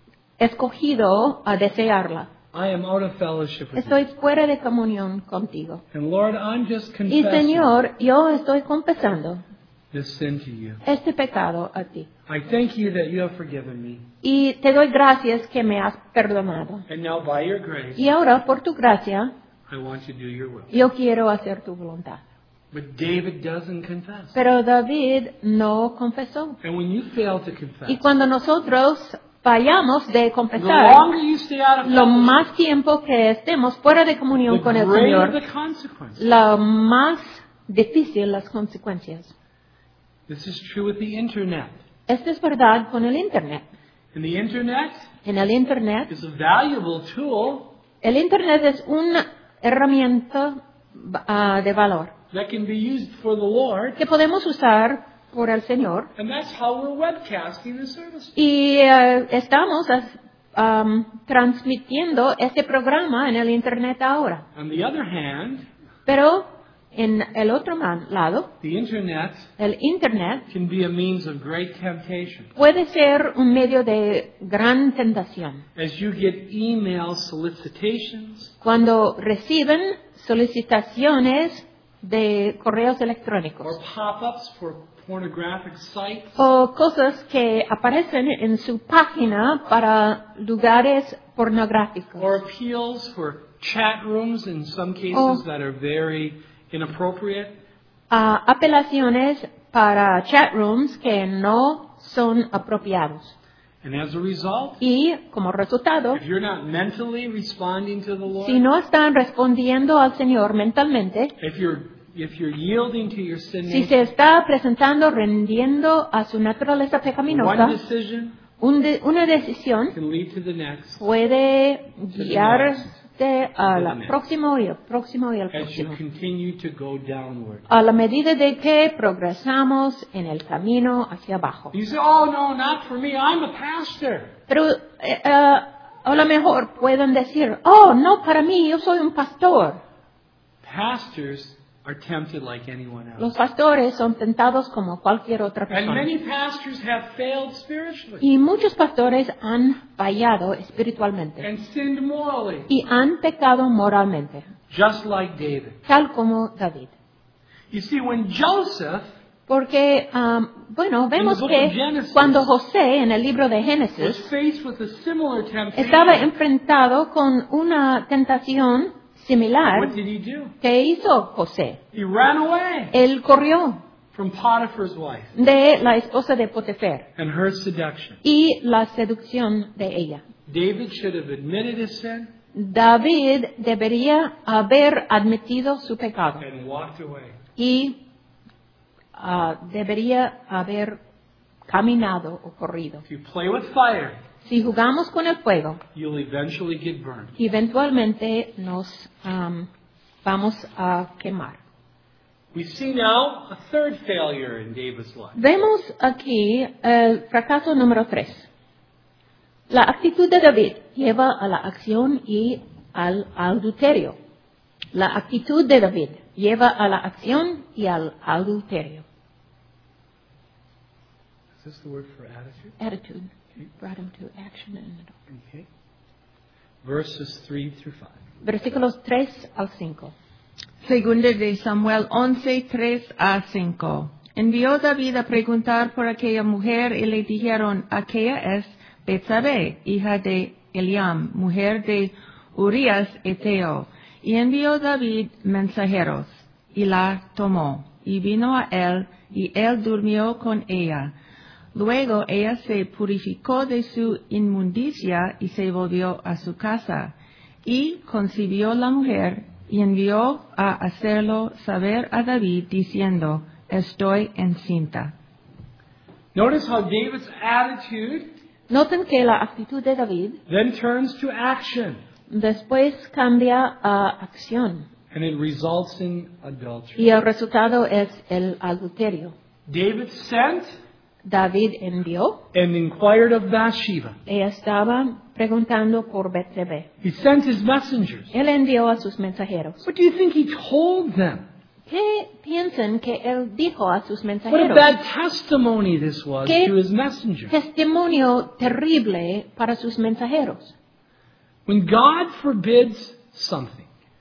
escogido a desearla. I am out of fellowship with Estoy fuera de comunión contigo. you. And Lord, I'm just Y confessing Señor, yo estoy confesando this sin to you. este pecado a ti. I thank you that you have forgiven me. Y te doy gracias que me has perdonado. And now by your grace, Y ahora, por tu gracia, I want to do your will. yo quiero hacer tu voluntad. But David doesn't confess. Pero David no confesó. And when you fail to confess, Y cuando nosotros fallamos de the confesar, longer you stay out of lo fellowship, más tiempo que estemos fuera de comunión the con el greater Señor, the consequence. lo más difícil las consecuencias. This is true with the internet. Esto es verdad con el Internet. And the internet En el Internet, is a valuable tool el Internet es una herramienta ah, de valor that can be used for the Lord. que podemos usar por el Señor. And that's how we're webcasting the service. Y eh, estamos ah, um, transmitiendo este programa en el Internet ahora. On the other hand, Pero en el otro man- lado, the internet el Internet can be a means of great temptation. puede ser un medio de gran tentación. As you get email solicitations, Cuando reciben solicitaciones de correos or electrónicos pop-ups for pornographic sites, o cosas que aparecen en su página para lugares pornográficos or appeals for chat rooms in some cases Oh. that are very inappropriate, a apelaciones para chat rooms que no son apropiados. and as a result, Y como resultado, if you're not mentally responding to the Lord, si no están respondiendo al Señor mentalmente, if you're if you're yielding to your sin si nature, se está presentando, rendiendo a su naturaleza one pecaminosa, decision un de- una decisión can lead to the next puede guiarte al próximo y al próximo y al as you próximo. continue to go downward. A la medida de que progresamos en el camino hacia abajo. You say, oh, no, not for me. I'm a pastor. Pero eh, eh, a lo mejor pueden decir, oh, no para mí, yo soy un pastor. Pastors are tempted like anyone else. Los pastores son tentados como cualquier otra And persona. many pastors have failed spiritually Y muchos pastores han fallado espiritualmente and sinned morally, y han pecado moralmente, just like David. tal como David. You see, when Joseph Porque, um, bueno, vemos book of que Genesis, cuando José en el libro de was Génesis faced with a similar temptation, estaba enfrentado con una tentación similar, what did he do? ¿qué hizo José? He ran away Él corrió from Potiphar's wife de la esposa de Potifer and her seduction. y la seducción de ella. David should have admitted his sin David debería haber admitido su pecado and walked away. y ah, debería haber caminado o corrido. If you play with fire, Si jugamos con el fuego, you'll eventually get burned. eventualmente nos um, vamos a quemar. We see now a third failure in David's life. Vemos aquí el fracaso número tres. La actitud de David lleva a la acción y al adulterio. La actitud de David lleva a la acción y al adulterio. Is this the word for attitude? Attitude brought him to action and Okay. Verses three through five. versículos tres al cinco. Segunda de Samuel once, tres a cinco. Envió David a preguntar por aquella mujer y le dijeron, aquella es Betsabé, hija de Eliam, mujer de Urías Eteo. Y envió David mensajeros, y la tomó, y vino a él, y él durmió con ella. Luego ella se purificó de su inmundicia y se volvió a su casa. Y concibió la mujer, y envió a hacerlo saber a David, diciendo, estoy encinta. Notice how David's attitude Noten que la actitud de David then turns to action, después cambia a acción and it results in adultery. y el resultado es el adulterio. David sent David envió, and inquired of Bathsheba. ella estaba preguntando por Betsabé. He sent his messengers. Él envió a sus mensajeros. What do you think he told them? ¿Qué piensan que él dijo a sus What a mensajeros? bad testimony this was ¿Qué to his messengers. testimonio terrible para sus mensajeros? When God forbids something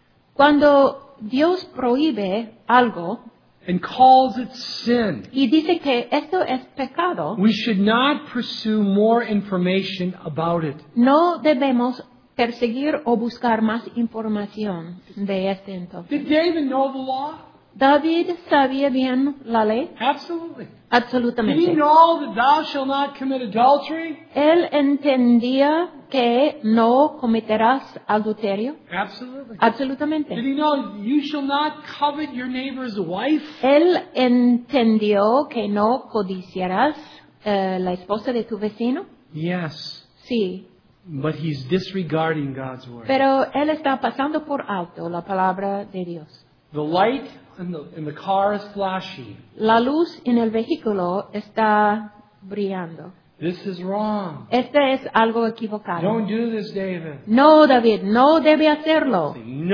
Cuando Dios prohíbe algo and calls it sin, y dice que esto es pecado, we should not pursue more information about it. no debemos perseguir o buscar más información de este entonces. Did David know the law? David sabía bien la ley, Absolutely. Did he absolutamente. know that thou shalt not commit adultery? Él entendía que no cometerás adulterio, Absolutely. Did absolutamente. he know you shall not covet your neighbor's wife? Él entendió que no codiciarás eh, la esposa de tu vecino, Yes. sí, But he's disregarding God's word. pero él está pasando por alto la palabra de Dios. The light in the, in the car is flashing. La luz en el vehículo está brillando. This is wrong. Este es algo equivocado. Don't do this, David. No, David, no debe hacerlo.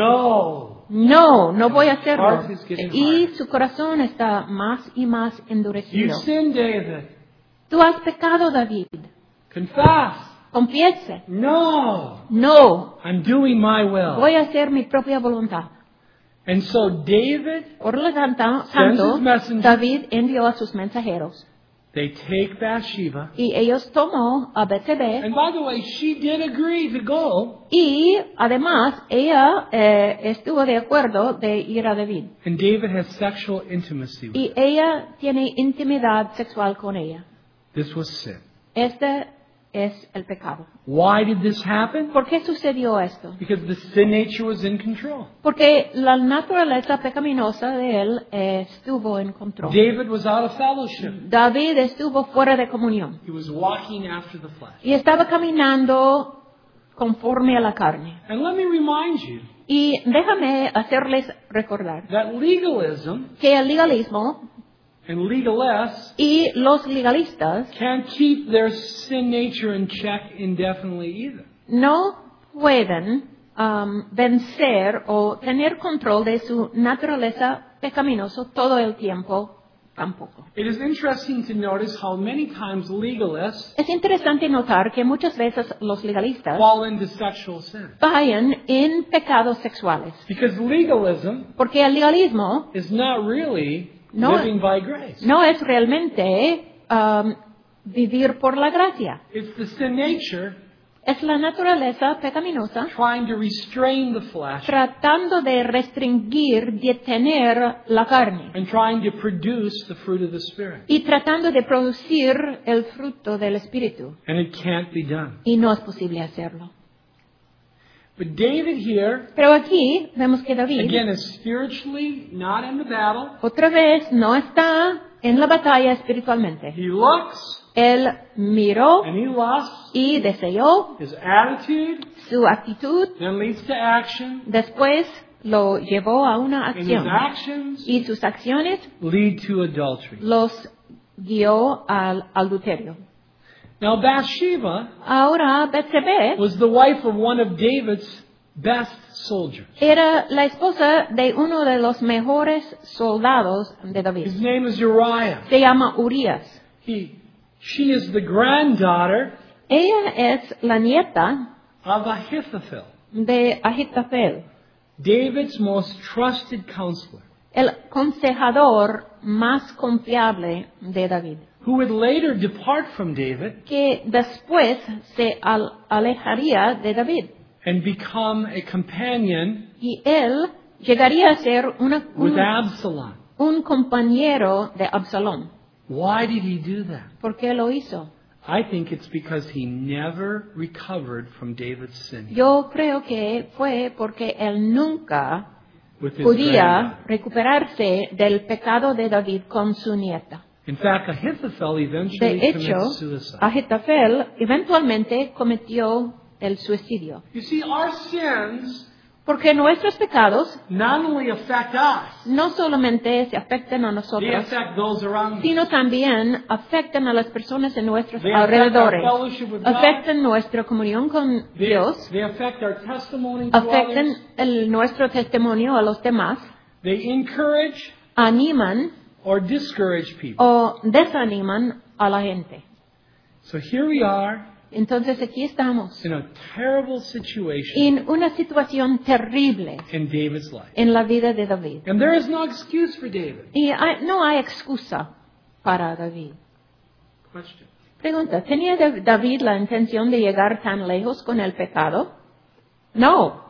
No. No, no voy a hacerlo. Heart is getting Y harder. su corazón está más y más You endurecido. sinned, David. Tú has pecado, David. Confess. Confiese. No. No, I'm doing my will. voy a hacer mi propia voluntad. And so David, Por lo tanto, Sends tanto, his messenger. David envió a sus mensajeros. they take Bathsheba. Y ellos tomó a Betsabé. And by the way, she did agree to go. Y además, ella eh, estuvo de acuerdo de ir a David. And David has sexual intimacy with her. Y ella tiene intimidad sexual con ella. This was sin. Este es el pecado. Why did this happen? ¿Por qué sucedió esto? Because the sin nature was in control. Porque la naturaleza pecaminosa de él eh, estuvo en control. David was out of fellowship. David estuvo fuera de comunión. He was walking after the flesh. Y estaba caminando conforme a la carne. And let me remind you Y déjame hacerles recordar that legalism que el legalismo and legalists y los legalistas can't keep their sin nature in check indefinitely either. no pueden um, vencer o tener control de su naturaleza pecaminoso todo el tiempo tampoco. It is interesting to notice how many times legalists Es interesante notar que muchas veces los legalistas fall into sexual sin. caen en pecados sexuales. Because legalism Porque el legalismo is not really No. living by grace. no es realmente um, vivir por la gracia. It's the sin nature Es la naturaleza pecaminosa trying to restrain the flesh tratando de restringir, detener la carne and trying to produce the fruit of the Spirit. y tratando de producir el fruto del Espíritu. And it can't be done. Y no es posible hacerlo. But David here, Pero aquí vemos que David, again, is spiritually not in the battle. otra vez, no está en la batalla espiritualmente. He looks Él miró and he lusts. y deseó His attitude su actitud, then leads to action. después lo llevó a una And his acción. actions Y sus acciones lead to adultery. los guió al adulterio. Now Bathsheba Ahora, Betsabé was the wife of one of David's best soldiers. era la esposa de uno de los mejores soldados de David. His name is Uriah. Se llama Urias. He, she is the granddaughter Ella es la nieta of Ahithophel, de Ahitofel, David's most trusted counselor, el consejador más confiable de David, who would later depart from David que después se al- alejaría de David. and become a companion Y él llegaría a ser una- with un, Absalom. un compañero de Absalón. Why did he do that? ¿Por qué lo hizo? I think it's because he never recovered from David's sin Yo creo que fue porque él nunca with his podía granddaughter. recuperarse del pecado de David con su nieta. In fact, Ahithophel eventually De hecho, commits suicide. Ahitofel eventualmente cometió el suicidio. You see, our sins Porque nuestros pecados not only affect us, no solamente se afectan a they nosotros, affect those around us. sino también afectan a las personas en nuestros They affect our alrededores. fellowship with God. Afectan nuestra comunión con They, Dios, they affect our testimony to afectan others. el- nuestro testimonio a los demás, They encourage animan or discourage people. o desaniman a la gente. So here we are Entonces aquí estamos in a terrible situation en una situación terrible in David's life. en la vida de David. And there is no excuse for David. Y hay- no hay excusa para David. Question. Pregunta, ¿tenía Dav- David la intención de llegar tan lejos con el pecado? No.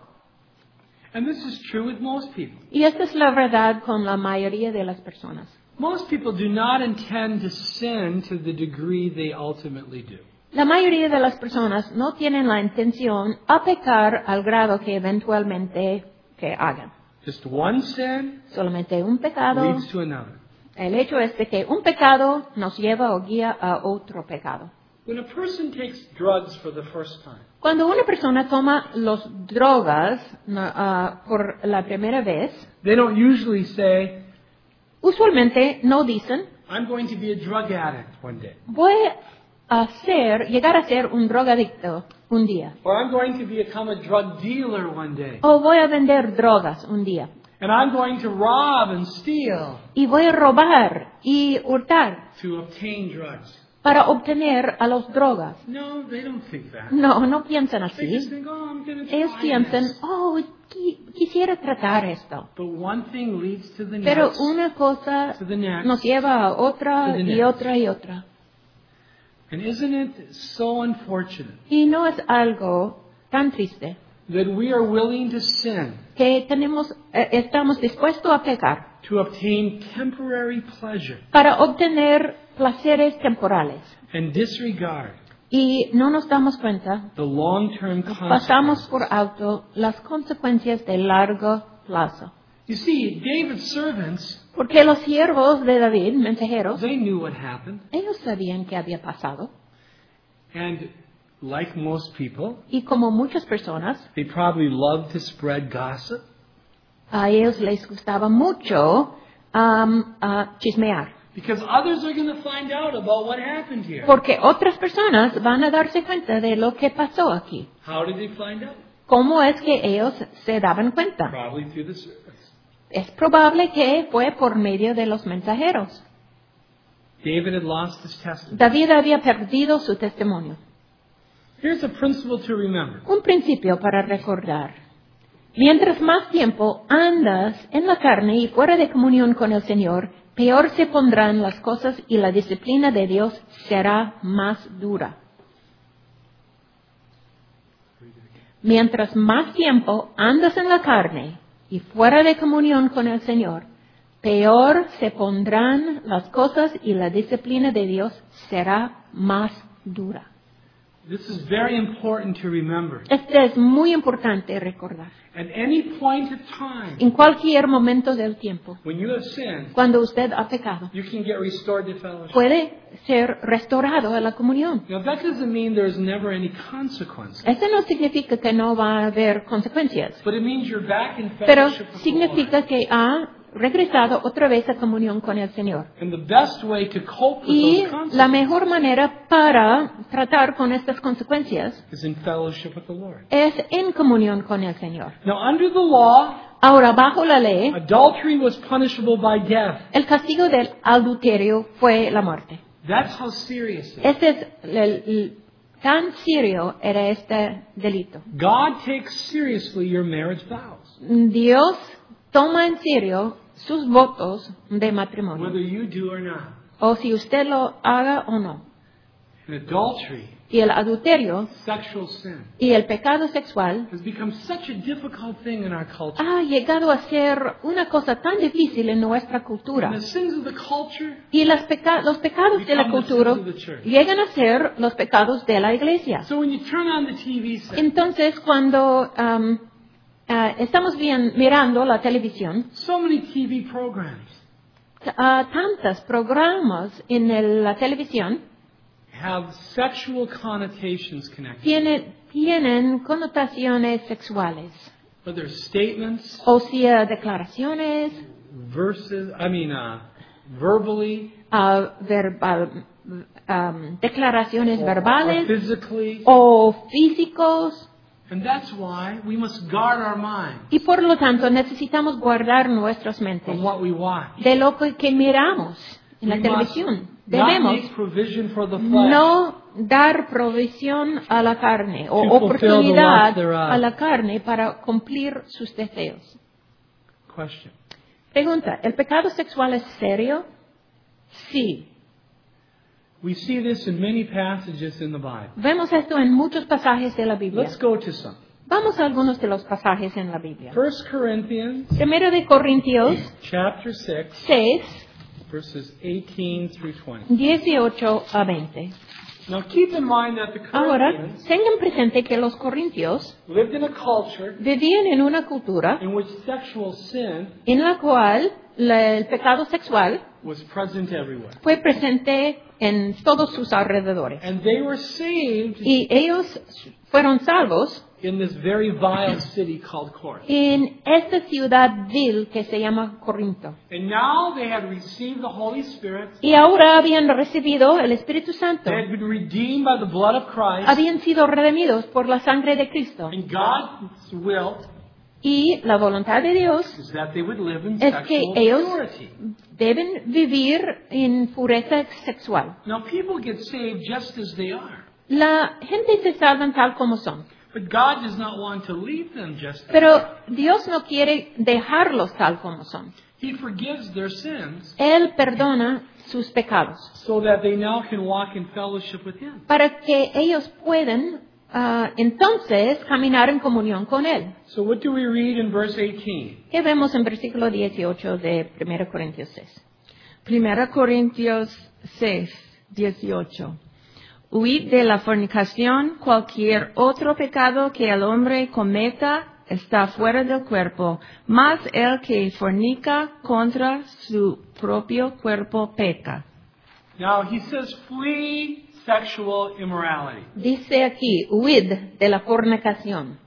And this is true with most people. Y esta es la verdad con la mayoría de las personas. Most people do not intend to sin to the degree they ultimately do. La mayoría de las personas no tienen la intención a pecar al grado que eventualmente que hagan. Just one sin Solamente un pecado. leads to another. El hecho es de que un pecado nos lleva o guía a otro pecado. When a person takes drugs for the first time, Cuando una persona toma las drogas no, ah, por la primera vez, they don't usually say, usualmente no dicen, I'm going to be a drug addict one day. voy a ser, llegar a ser un drogadicto un día. Or I'm going to become a drug dealer one day. O voy a vender drogas un día. And I'm going to rob and steal Y voy a robar y hurtar to obtain drugs. para obtener a las drogas. No, they don't think that. No, no piensan They just así. think, oh, I'm going to Ellos try piensan, this. oh, qui- quisiera tratar esto. But one thing leads to the Pero next, una cosa to the next. nos lleva a otra To the y next. otra y otra. And isn't it so unfortunate Y no es algo tan triste that we are willing to sin que tenemos, eh, estamos dispuestos a pecar to obtain temporary pleasure para obtener placeres temporales and disregard y no nos damos cuenta, the long-term pasamos consequences? por alto las consecuencias de largo plazo. You see, David's servants, Porque los siervos de David, mensajeros, they knew what happened. ellos sabían qué había pasado And like most people, y como muchas personas, they probably loved to spread gossip. a ellos les gustaba mucho um, ah, chismear. Because others are going to find out about what happened here. Porque otras personas van a darse cuenta de lo que pasó aquí. How did they find out? ¿Cómo es que ellos se daban cuenta? Probably through the servants. Es probable que fue por medio de los mensajeros. David had lost his testimony. David había perdido su testimonio. Here's a principle to remember. Un principio para recordar. Mientras más tiempo andas en la carne y fuera de comunión con el Señor, peor se pondrán las cosas y la disciplina de Dios será más dura. Mientras más tiempo andas en la carne y fuera de comunión con el Señor, peor se pondrán las cosas y la disciplina de Dios será más dura. This is very important to remember. Esto es muy importante recordar. At any point of time, En cualquier momento del tiempo, when you have sinned, cuando usted ha pecado, you can get restored to fellowship. puede ser restaurado a la comunión. Now, that doesn't mean there's never any consequences, Eso no significa que no va a haber consecuencias, but it means you're back in pero fellowship with the Lord. significa que ha regresado otra vez a comunión con el Señor. And the best way to cope with Y those consequences la mejor manera para tratar con estas consecuencias is in fellowship with the Lord. es en comunión con el Señor. Now, under the law, Ahora, bajo la ley, adultery was punishable by death. el castigo del adulterio fue la muerte. That's how serious it is. Este es el, el- tan serio era este delito. God takes seriously your marriage vows, Dios toma en serio sus votos de whether matrimonio, you do or not. o si usted lo haga o no. And adultery, Y el adulterio sexual sin, y el pecado sexual has become such a difficult thing in our culture. ha llegado a ser una cosa tan difícil en nuestra And cultura. the sins of the culture Y las peca- los pecados de la become the cultura sins of the church. llegan a ser los pecados de la iglesia. So when you turn on the T V set, Entonces, cuando um, ah, estamos bien, mirando la televisión, so many T V programs ah, tantos programas en el- la televisión have sexual connotations connected, tiene- tienen connotaciones sexuales, whether statements, o sea, declaraciones, verses, I mean, uh, verbally, ah, verbal- um, declaraciones or, or verbales physically. o físicos. And that's why we must guard our mind Y por lo tanto necesitamos guardar nuestras mentes from what we watch. de lo que que miramos en la We must televisión. not Debemos make provision for the flesh. no dar provisión a la carne o To fulfill the oportunidad lust thereof. a la carne para cumplir sus deseos. Question. Pregunta, ¿el pecado sexual es serio? Sí. We see this in many passages in the Bible. Vemos esto en muchos pasajes de la Biblia. Let's go to some. Vamos a algunos de los pasajes en la Biblia. First Corinthians Primero de Corintios chapter six, seis, verses eighteen through twenty. dieciocho a veinte. Now keep in mind that the Ahora, Corinthians tengan presente que los corintios lived in a culture vivían en una cultura in which sexual sin en la cual la- el pecado sexual was present everywhere. fue presente en todos sus alrededores. And they were saved Y ellos fueron salvos in this very vile city called Corinth. en esta ciudad vil que se llama Corinto. And now they had received the Holy Spirit. Y ahora habían recibido el Espíritu Santo. They had been redeemed by the blood of Christ. Habían sido redimidos por la sangre de Cristo. And God's will Y la voluntad de Dios is that they would live in es que sexual ellos purity. deben vivir en pureza sexual. Now people get saved just as they are. La gente se salva tal como son. But God does not want to leave them just as Pero Dios no quiere dejarlos tal como son. He forgives their sins Él perdona sus pecados so that they now can walk in fellowship with Him. para que ellos puedan ah, entonces caminar en comunión con Él. So what do we read in verse eighteen? ¿Qué vemos en versículo dieciocho de primero Corintios seis? Primera Corintios seis, dieciocho. Huid de la fornicación. Cualquier otro pecado que el hombre cometa está fuera del cuerpo, mas el que fornica contra su propio cuerpo peca. Now he says, flee sexual immorality. Dice aquí, huid de la fornicación.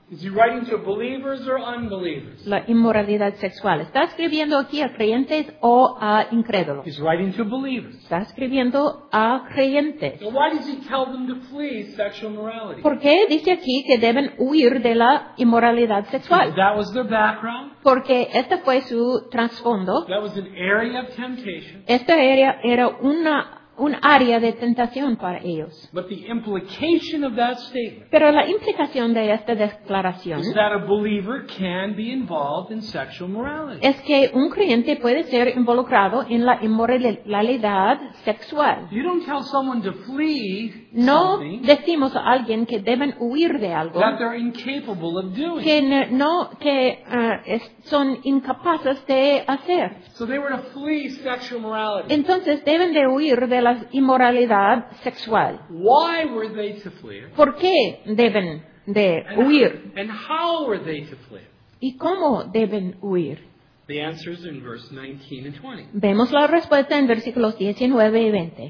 Is he writing to believers or unbelievers? La inmoralidad sexual. ¿Está escribiendo aquí a creyentes o a incrédulos? He's writing to believers. Está escribiendo a creyentes. So why does he tell them to flee sexual morality? ¿Por qué dice aquí que deben huir de la inmoralidad sexual? That was their background. Porque este fue su trasfondo. That was an area of temptation. Esta era, era una, un área de tentación para ellos. But the implication of that statement Pero la implicación de esta declaración is that a believer can be involved in sexual morality. es que un creyente puede ser involucrado en la inmoralidad sexual. You don't tell someone to flee No something decimos a alguien que deben huir de algo that they're incapable of doing. que ne- no que ah, es- son incapaces de hacer. So they were to flee sexual morality. Entonces deben de huir de la inmoralidad sexual. Why were they to flee it? ¿Por qué deben de And, huir? and how were they to flee it? ¿Y cómo deben huir? The answer is in verse nineteen and twenty. Vemos la respuesta en versículos diecinueve y veinte.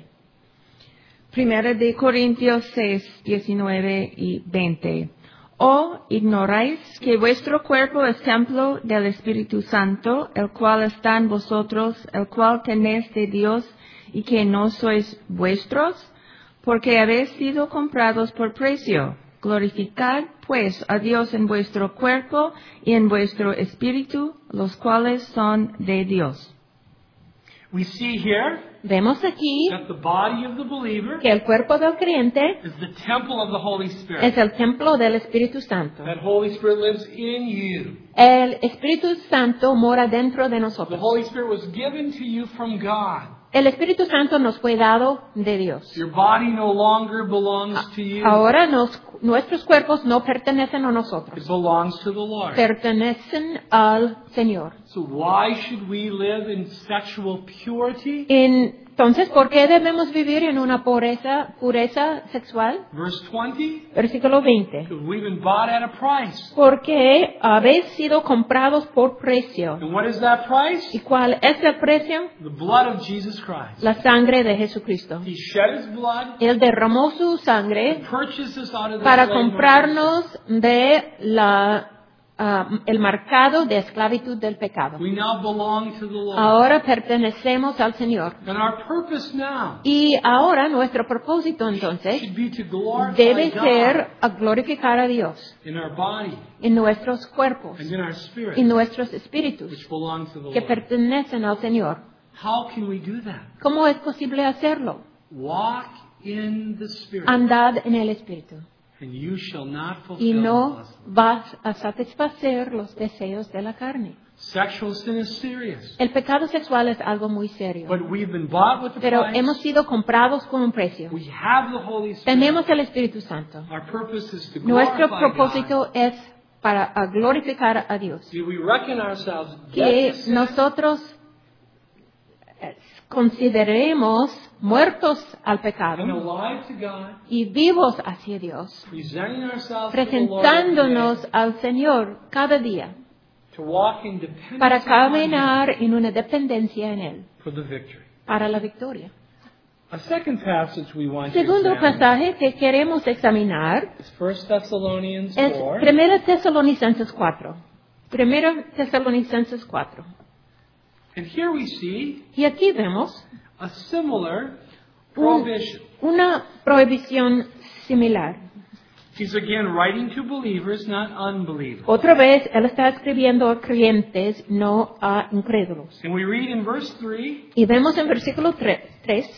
Primera de Corintios seis, diecinueve y veinte. ¿O ignoráis que vuestro cuerpo es templo del Espíritu Santo, el cual está en vosotros, el cual tenéis de Dios, y que no sois vuestros? Porque habéis sido comprados por precio. Glorificad, pues, a Dios en vuestro cuerpo y en vuestro espíritu, los cuales son de Dios. We see here Vemos aquí that the body of the believer que el cuerpo del creyente is the temple of the Holy Spirit. es el templo del Espíritu Santo. That Holy Spirit lives in you. El Espíritu Santo mora dentro de The nosotros. Holy Spirit was given to you from God. El Espíritu Santo nos fue dado de Dios. Your body no longer belongs to you. Ahora nos- nuestros cuerpos no pertenecen a It nosotros, belongs to the Lord. pertenecen al Señor. So why should we live in sexual purity? Entonces, ¿por qué debemos vivir en una pureza, pureza sexual? Verse twenty, Versículo veinte. because we've been bought at a price. Porque habéis sido comprados por precio. And what is that price? ¿Y cuál es el precio? The blood of Jesus Christ. La sangre de Jesucristo. He shed his blood Él derramó su to sangre purchase us out of the para slave comprarnos de la, ah, el marcado de esclavitud del pecado. We now belong to the Lord. Ahora pertenecemos al Señor. And our purpose now Y ahora nuestro propósito entonces should be to glorify debe God ser a glorificar a Dios in our body en nuestros cuerpos and in our y spirit, nuestros espíritus which belongs to the que Lord. pertenecen al Señor. How can we do that? ¿Cómo es posible hacerlo? Walk in the Spirit, Andad en el Espíritu and you shall not y fulfill the no lust. vas a satisfacer los deseos de la carne. Sexual sin is serious, El pecado sexual es algo muy serio, but we've been bought with a pero price. hemos sido comprados con un precio. We have the Holy Spirit. Tenemos el Espíritu Santo. Our purpose is to Nuestro glorify God. propósito es para a glorificar a Dios. See, we reckon ourselves dead Que to sin, nosotros eh, consideremos muertos al pecado and alive to God, y vivos hacia Dios, presenting ourselves to the Lord every presentándonos day, al Señor cada día to walk in dependence para upon caminar en una dependencia en Él, Him for the victory. para la victoria. A second passage we want to Segundo examine pasaje que queremos examinar is First Thessalonians es four. primero Tesalonicenses cuatro. primero Tesalonicenses cuatro. And here we see Y aquí vemos a similar un- prohibition. una prohibición similar. He's again writing to believers, not unbelievers. Otra vez, él está escribiendo a creyentes, no a incrédulos. And we read in verse three, Y vemos en versículo tres,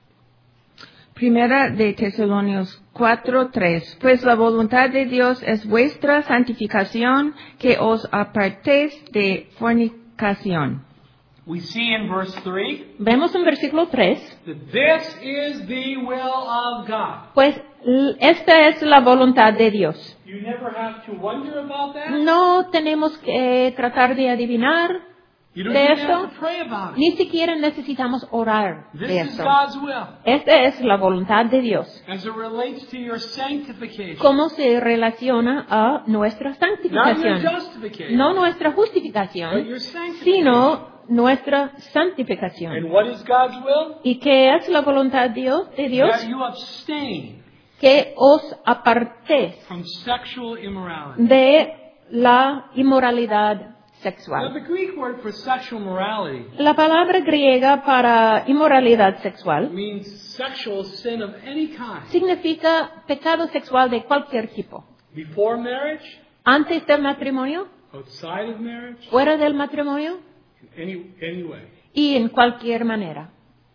Primera de Tesalonios cuatro, tres. Pues la voluntad de Dios es vuestra santificación, que os apartéis de fornicación. we see in verse three vemos en versículo tres, that this is the will of God. pues l- esta es la voluntad de Dios. You never have to wonder about that. No tenemos que tratar de adivinar You don't de even esto, have to pray about it. ni siquiera necesitamos orar This de is esto. God's will Esta es la voluntad de Dios. as it relates to your sanctification, ¿Cómo se relaciona a nuestra not your santificación? justification, No nuestra but justificación, your sanctification. sino nuestra santificación. And what is God's will? ¿Y qué es la voluntad de Dios? de Dios? That you abstain que os apartéis from sexual immorality. de la inmoralidad Now, sexual. the Greek word for sexual morality La palabra griega para inmoralidad sexual means sexual sin of any kind. significa pecado sexual de cualquier tipo. Before marriage, Antes del matrimonio, outside of marriage, fuera del matrimonio any, any way. y en cualquier manera.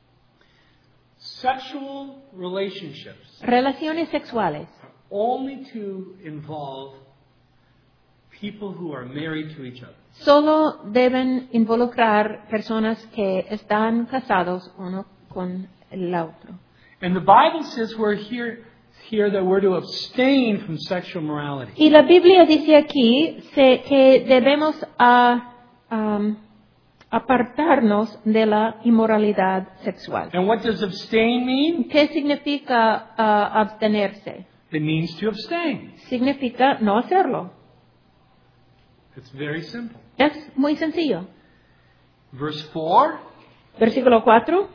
Sexual relationships Relaciones sexuales are only to involve people who are married to each other. solo deben involucrar personas que están casados uno con el otro. And the Bible says we're here, here that we're to abstain from sexual morality. Y la Biblia dice aquí se- que debemos ah, am, apartarnos de la inmoralidad sexual. And what does abstain mean? ¿Qué significa ah, abstenerse? It means to abstain. Significa no hacerlo. It's very simple. Es muy sencillo. Verse four, Versículo cuatro.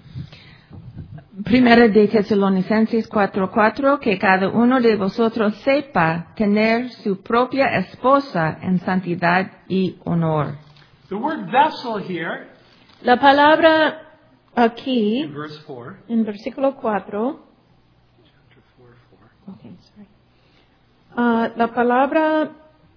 Primera de Tesalonicenses cuatro cuatro, que cada uno de vosotros sepa tener su propia esposa en santidad y honor. the word vessel here, La palabra aquí, in verse four, en versículo cuatro, chapter four, four. okay, sorry. Ah, la palabra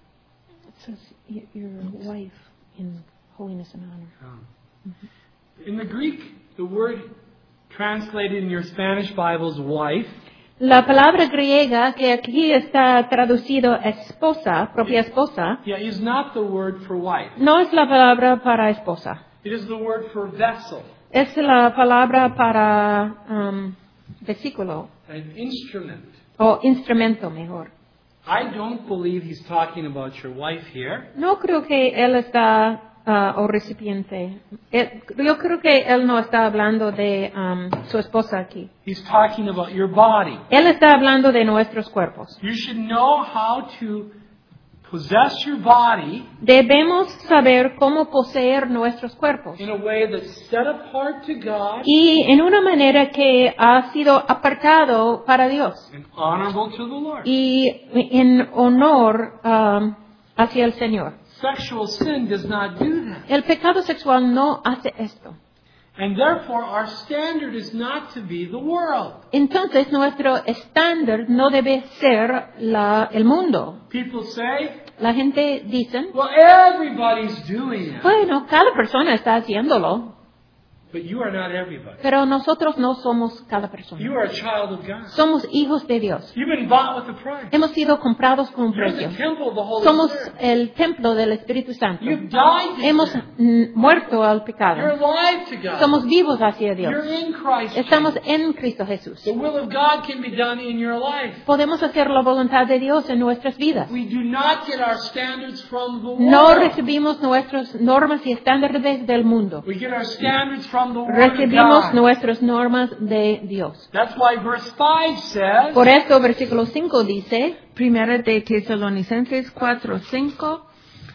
says y- your wife in holiness and honor. Um, in the Greek, the word translated in your Spanish Bibles, wife, La palabra griega que aquí está traducido esposa, propia esposa, yeah, is not the word for wife. no es la palabra para esposa. It is the word for vessel, Es la palabra para um, vesículo an instrument. o instrumento mejor. I don't believe he's talking about your wife here. No creo que él está, ah, o recipiente, Él- yo creo que él no está hablando de um, su esposa aquí. He's talking about your body. Él está hablando de nuestros cuerpos. You should know how to possess your body Debemos saber cómo poseer nuestros cuerpos. in a way that's set apart to God Y en una manera que ha sido apartado para Dios. and honorable to the Lord. Y en honor um, hacia el Señor. Sexual sin does not do that. El pecado sexual no hace esto. And therefore, our standard is not to be the world. Entonces nuestro estándar no debe ser la, el mundo. People say, La gente dice, well, everybody's doing it. bueno, cada persona está haciéndolo, But you are not everybody. pero nosotros no somos cada You persona. are a child of God. Somos hijos de Dios. You've been bought with a price. Hemos sido comprados con un You're precio. the temple of the Holy Somos Spirit. el templo del Espíritu Santo. You've died to Hemos sin. mm, muerto al You're pecado. alive to God. Somos vivos hacia Dios. You're in Christ. Estamos Jesus. en Cristo Jesús. The will of God can be done in your life. Podemos hacer la voluntad de Dios en nuestras vidas. We do not get our standards from the world. No recibimos nuestras normas y estándares del mundo. We get our standards from the Word of Recibimos God. nuestras normas de Dios. That's why verse five says, Por esto, versículo cinco dice, Primera de Tesalonicenses cuatro cinco,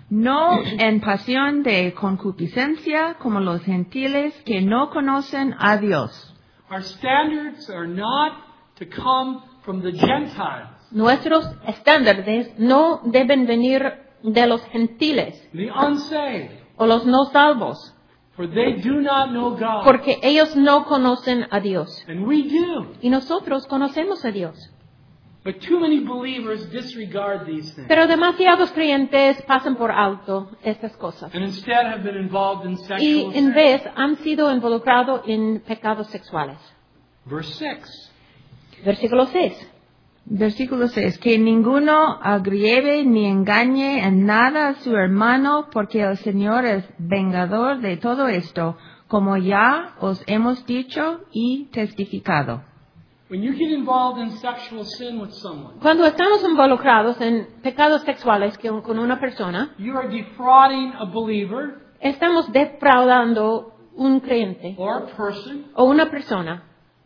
no en pasión de concupiscencia como los gentiles que no conocen a Dios. our standards are not to come from the Gentiles, nuestros estándares no deben venir de los gentiles the unsaved, o los no salvos, for they do not know God. porque ellos no conocen a Dios. And we do. Y nosotros conocemos a Dios. But too many believers disregard these things Pero demasiados creyentes pasan por alto estas cosas. and instead have been involved in sexual Y en sin. vez han sido involucrados en pecados sexuales. Verse six. Versículo seis. Versículo seis, que ninguno agrieve ni engañe en nada a su hermano, porque el Señor es vengador de todo esto, como ya os hemos dicho y testificado. When you get involved in sexual sin with someone, Cuando estamos involucrados en pecados sexuales que- con una persona, you are defrauding a believer estamos defraudando un creyente or a person o una persona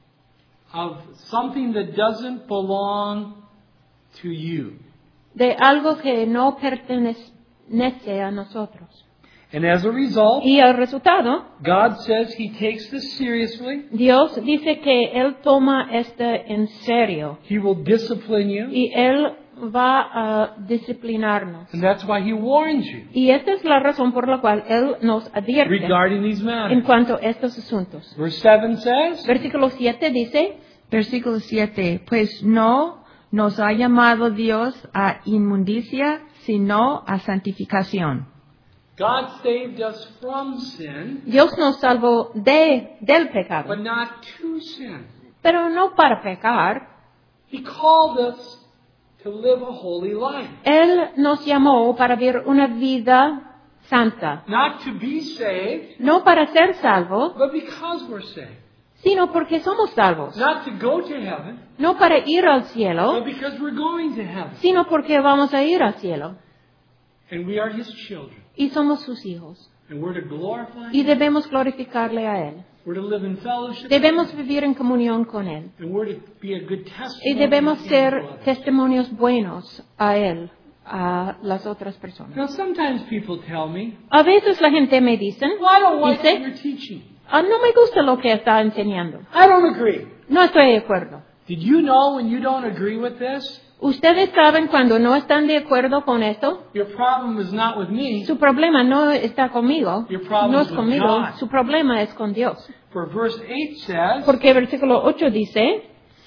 of something that doesn't belong to you. de algo que no pertenece a nosotros. And as a result, Y el resultado, God says He takes this seriously. Dios dice que Él toma esto en serio He will discipline you. y Él va a disciplinarnos. And that's why He warns you Y esta es la razón por la cual Él nos advierte regarding these en matters. cuanto a estos asuntos. Verse seven says, Versículo siete dice, Versículo siete. Pues no nos ha llamado Dios a inmundicia, sino a santificación. God saved us from sin, Dios nos salvó de, del pecado, but not to sin. pero no para pecar. He called us to live a holy life, Él nos llamó para vivir una vida santa, not to be saved, no para ser salvo, but because we're saved. sino porque somos salvos, Not to go to heaven, no para ir al but cielo, because we're going to heaven. sino porque vamos a ir al cielo And we are His children. y somos sus hijos And we're to glorify y Him. debemos glorificarle a Él. We're to live in fellowship. Debemos vivir en comunión con Él And we're to be a good y testimony debemos to ser others. testimonios buenos a Él, a las otras personas. Now, sometimes people tell me, A veces la gente me dice, well, I don't like what dice, you're teaching. "Ah, no me gusta lo que está enseñando, I don't agree. no estoy de acuerdo." Did you know when you don't agree with this, Ustedes saben cuando no están de acuerdo con esto, your problem is not with me. su problema no está conmigo, Your problem no is es with conmigo, God. su problema es con Dios. For verse eight says, Porque el versículo ocho dice,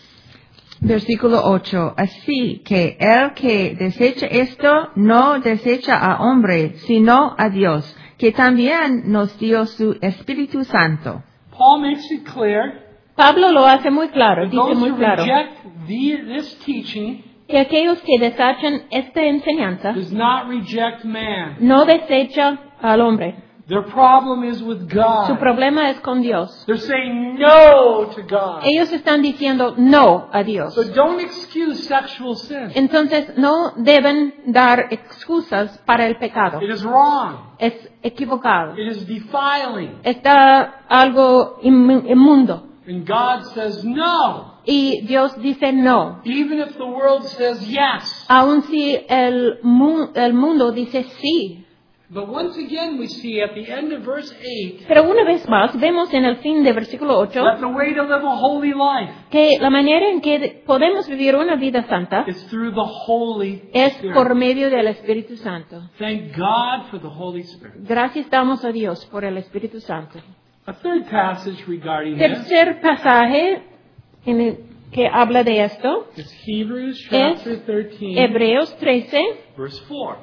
Versículo ocho. Así que el que desecha esto no desecha a hombre, sino a Dios, que también nos dio su Espíritu Santo. Paul makes it clear Pablo lo hace muy claro, that dice those muy who claro, reject the, this teaching que aquellos que desechan esta enseñanza does not reject man. no desecha al hombre. Their problem is with Su God. problema es con Dios. They're saying no to God. Ellos están diciendo no a Dios. So don't excuse sexual sin. Entonces no deben dar excusas para el pecado. It is wrong. Es equivocado. It is defiling. Está algo inmu- inmundo. And God says no. Y Dios dice no. Even if the world says yes. Aun si el, mu- el mundo dice sí. But once again we see at the end of verse eight Pero una vez más vemos en el fin de versículo ocho that the way to live a holy life que la manera en que podemos vivir una vida santa is through the Holy es Spirit. por medio del Espíritu Santo. Thank God for the Holy Spirit. Gracias damos a Dios por el Espíritu Santo. A third passage regarding this Tercer pasaje en el que habla de esto is Hebrews es chapter thirteen, Hebreos trece, verse four.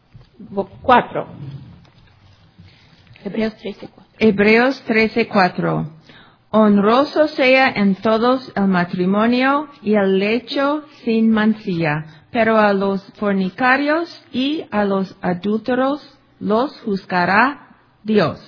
cuatro. Hebreos trece, cuatro. Hebreos trece cuatro. Honroso sea en todos el matrimonio y el lecho sin mancilla, pero a los fornicarios y a los adúlteros los juzgará Dios.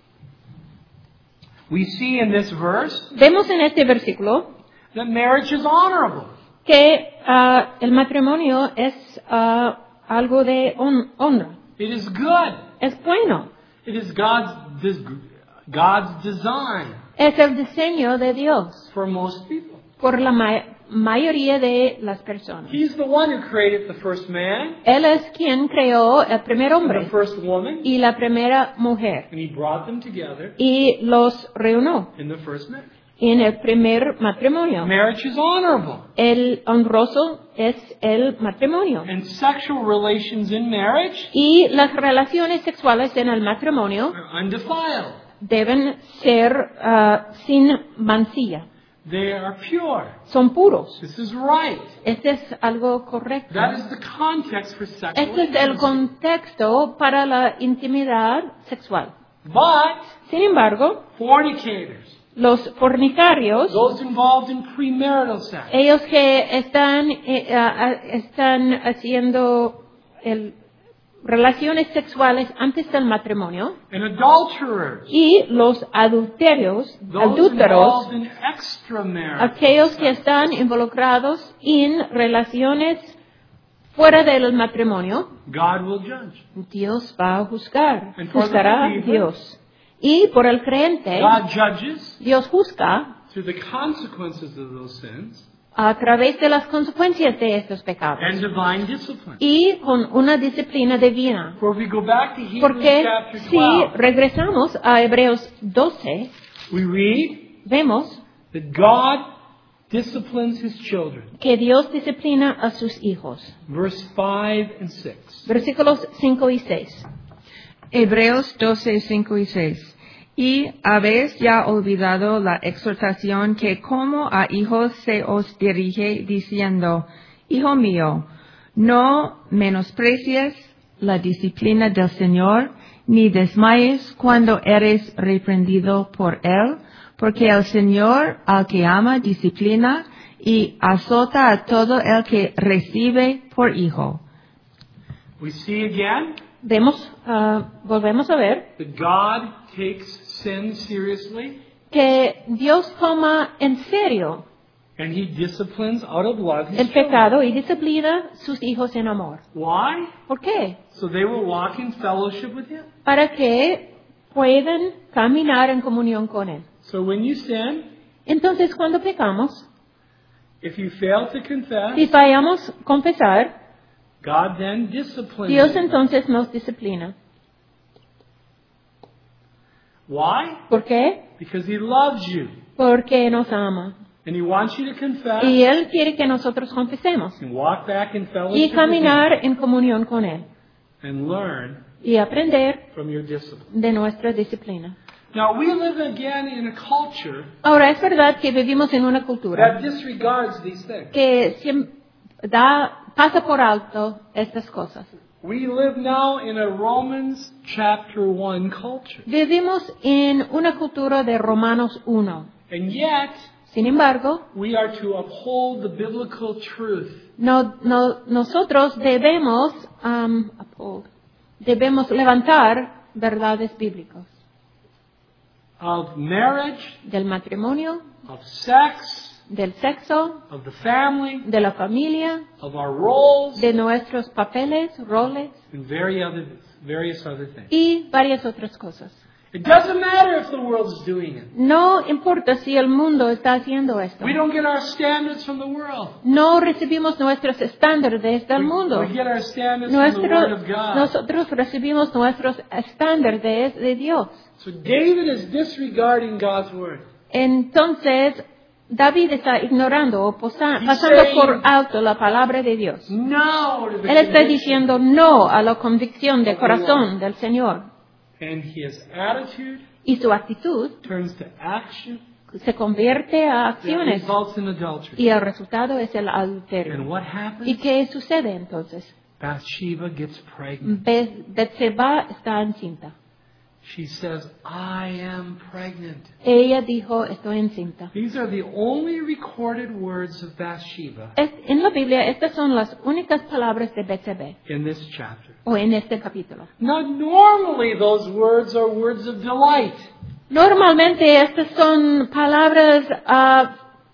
We see in this verse Vemos en este versículo that marriage is honorable. que ah, el matrimonio es ah, algo de hon- honra. It is good. Es bueno. It is God's des- God's design Es el diseño de Dios for most people. por la ma- mayoría de las personas. He's the one who created the first man Él es quien creó el primer and the hombre first woman, y la primera mujer and He brought them together y los reunió in the first marriage. en el primer matrimonio. Marriage is honorable, El honroso es el matrimonio. and sexual relations in marriage Y las relaciones sexuales en el matrimonio are undefiled. deben ser ah, sin mancilla. They are pure. Son puros. This is right. Este es algo correcto. That is the context for sexual Este es el intimacy. contexto para la intimidad sexual. But Sin embargo, fornicators, los fornicarios, those involved in premarital sex, ellos que están, eh, ah, ah, están haciendo el- relaciones sexuales antes del matrimonio, and adulterers, y los adulterios, those adúlteros, involved in extramarital aquellos que sex, están involucrados en relaciones fuera del matrimonio, God will judge. Dios va a juzgar, And for the juzgará believer, Dios. Y por el creyente, God judges Dios juzga through the consequences of those sins, a través de las consecuencias de estos pecados and divine discipline. y con una disciplina divina. For if we go back to Hebrews Porque chapter si twelve, regresamos a Hebreos doce, we read vemos that God disciplines his children. que Dios disciplina a sus hijos. Verse five and six. Versículos cinco y seis. Hebreos doce, cinco y seis. Y habéis ya olvidado la exhortación que como a hijos se os dirige diciendo, Hijo mío, no menosprecies la disciplina del Señor, ni desmayes cuando eres reprendido por Él, porque el Señor al que ama disciplina y azota a todo el que recibe por hijo. We see again Vemos, ah, volvemos a ver that God takes sin seriously que Dios toma en serio and he disciplines out of love his el children. pecado y disciplina sus hijos en amor. Why? ¿Por qué? So they will walk in fellowship with him. Para que puedan caminar en comunión con Él. So when you sin, Entonces, cuando pecamos, if you fail to confess, si fallamos confesar, God then disciplines Dios you. entonces nos disciplina. Why? ¿Por qué? Because he loves you Porque nos ama. and he wants you to confess Y Él quiere que nosotros confesemos and walk back in fellowship y with him caminar en comunión con Él and learn y aprender from your discipline. de nuestra disciplina. Now we live again in a culture Ahora, es verdad que vivimos en una cultura that disregards these things. que siem- da, pasa por alto estas cosas. We live now in a Romans chapter one culture. Vivimos en una cultura de Romanos uno. And yet, Sin embargo, we are to uphold the biblical truth no, no- nosotros debemos, um, uphold, debemos levantar verdades bíblicas of marriage, del matrimonio, of sex, del sexo, of the family, de la familia, of our roles, de nuestros papeles, roles and very other, various other things. y varias otras cosas. It doesn't matter if the world is doing it. No importa si el mundo está haciendo esto. We don't get our standards from the world. No recibimos nuestros estándares del We, mundo. we get our standards from the Word Nuestro- of God. nosotros recibimos nuestros estándares de, de Dios. So David is disregarding God's Word. Entonces, David está ignorando o posa- He's pasando saying- por alto la palabra de Dios. No to the Él está conviction. diciendo no a la convicción de corazón del Señor. And his attitude Y su actitud turns to action se convierte a that acciones. results in adultery. Y el resultado es el And adulterio. what ¿Y happens? qué sucede entonces? Bathsheba gets pregnant. Be- Betseba está encinta. She says, I am pregnant. Ella dijo, estoy encinta. These are the only recorded words of Bathsheba Es- en la Biblia, estas son las únicas palabras de Betseba, in this chapter. o en este capítulo. Now, normally those words are words of delight. Normalmente estas son palabras ah,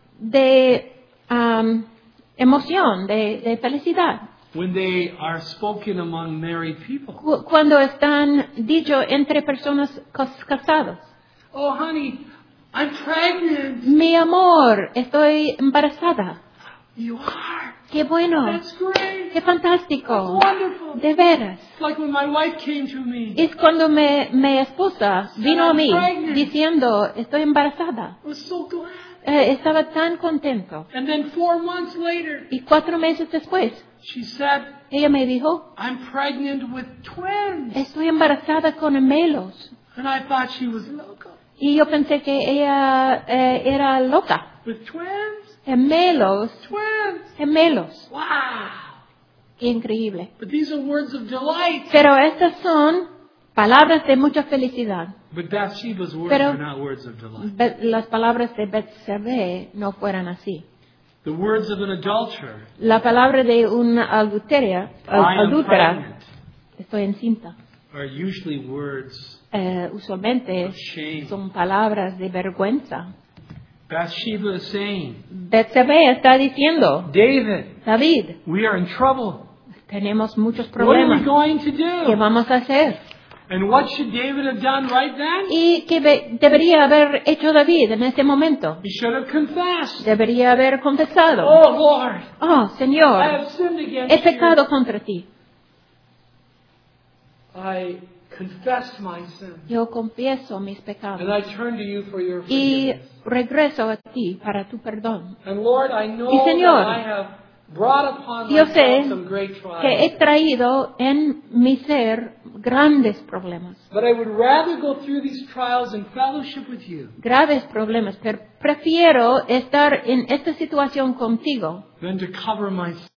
de am, emoción, de, de felicidad. When they are spoken among married people. Cu- Cuando están dicho entre personas cas- casadas. Oh, honey, I'm pregnant. Mi amor, estoy embarazada. You are. Qué bueno, That's great. qué fantástico. Wonderful. De veras. It's like when my wife came to me. Es cuando me, mi esposa vino a mí diciendo, estoy embarazada. I was so glad. Eh, estaba tan contento. And then four months later, Y cuatro meses después, she said, ella me dijo, I'm pregnant with twins. estoy embarazada con gemelos. And I thought she was loco. Y yo pensé que ella eh, era loca. With twins? Gemelos, Twins. gemelos. Wow. Qué increíble. But these are words of delight. Pero estas son palabras de mucha felicidad. But Bathsheba's words Pero- are not words of delight. Be- las palabras de Betsabé no fueran así. The words of an adulterer. La palabra de una adulteria, I am adúltera, pregnant. estoy encinta, Are usually words eh, usualmente of shame. son palabras de vergüenza. Bathsheba is saying, Betsabé está diciendo, David, David, we are in trouble. tenemos muchos What are we problemas. going to ¿Qué do? vamos a hacer? And what should David have done right then? ¿Y qué be- debería haber hecho David en ese momento? He should have confessed. Debería haber confesado. Oh, Lord, Oh, I Señor, have sinned against he pecado you. contra ti. I confess my sin. Yo confieso mis And pecados I turn to you for your y forgiveness. regreso a ti para tu perdón. And Lord, I know Y, Señor, that I have brought upon Yo myself sé some great que he trials. traído en mi ser grandes problemas, But I would rather go through these trials in fellowship with you graves problemas, pero prefiero estar en esta situación contigo than to cover my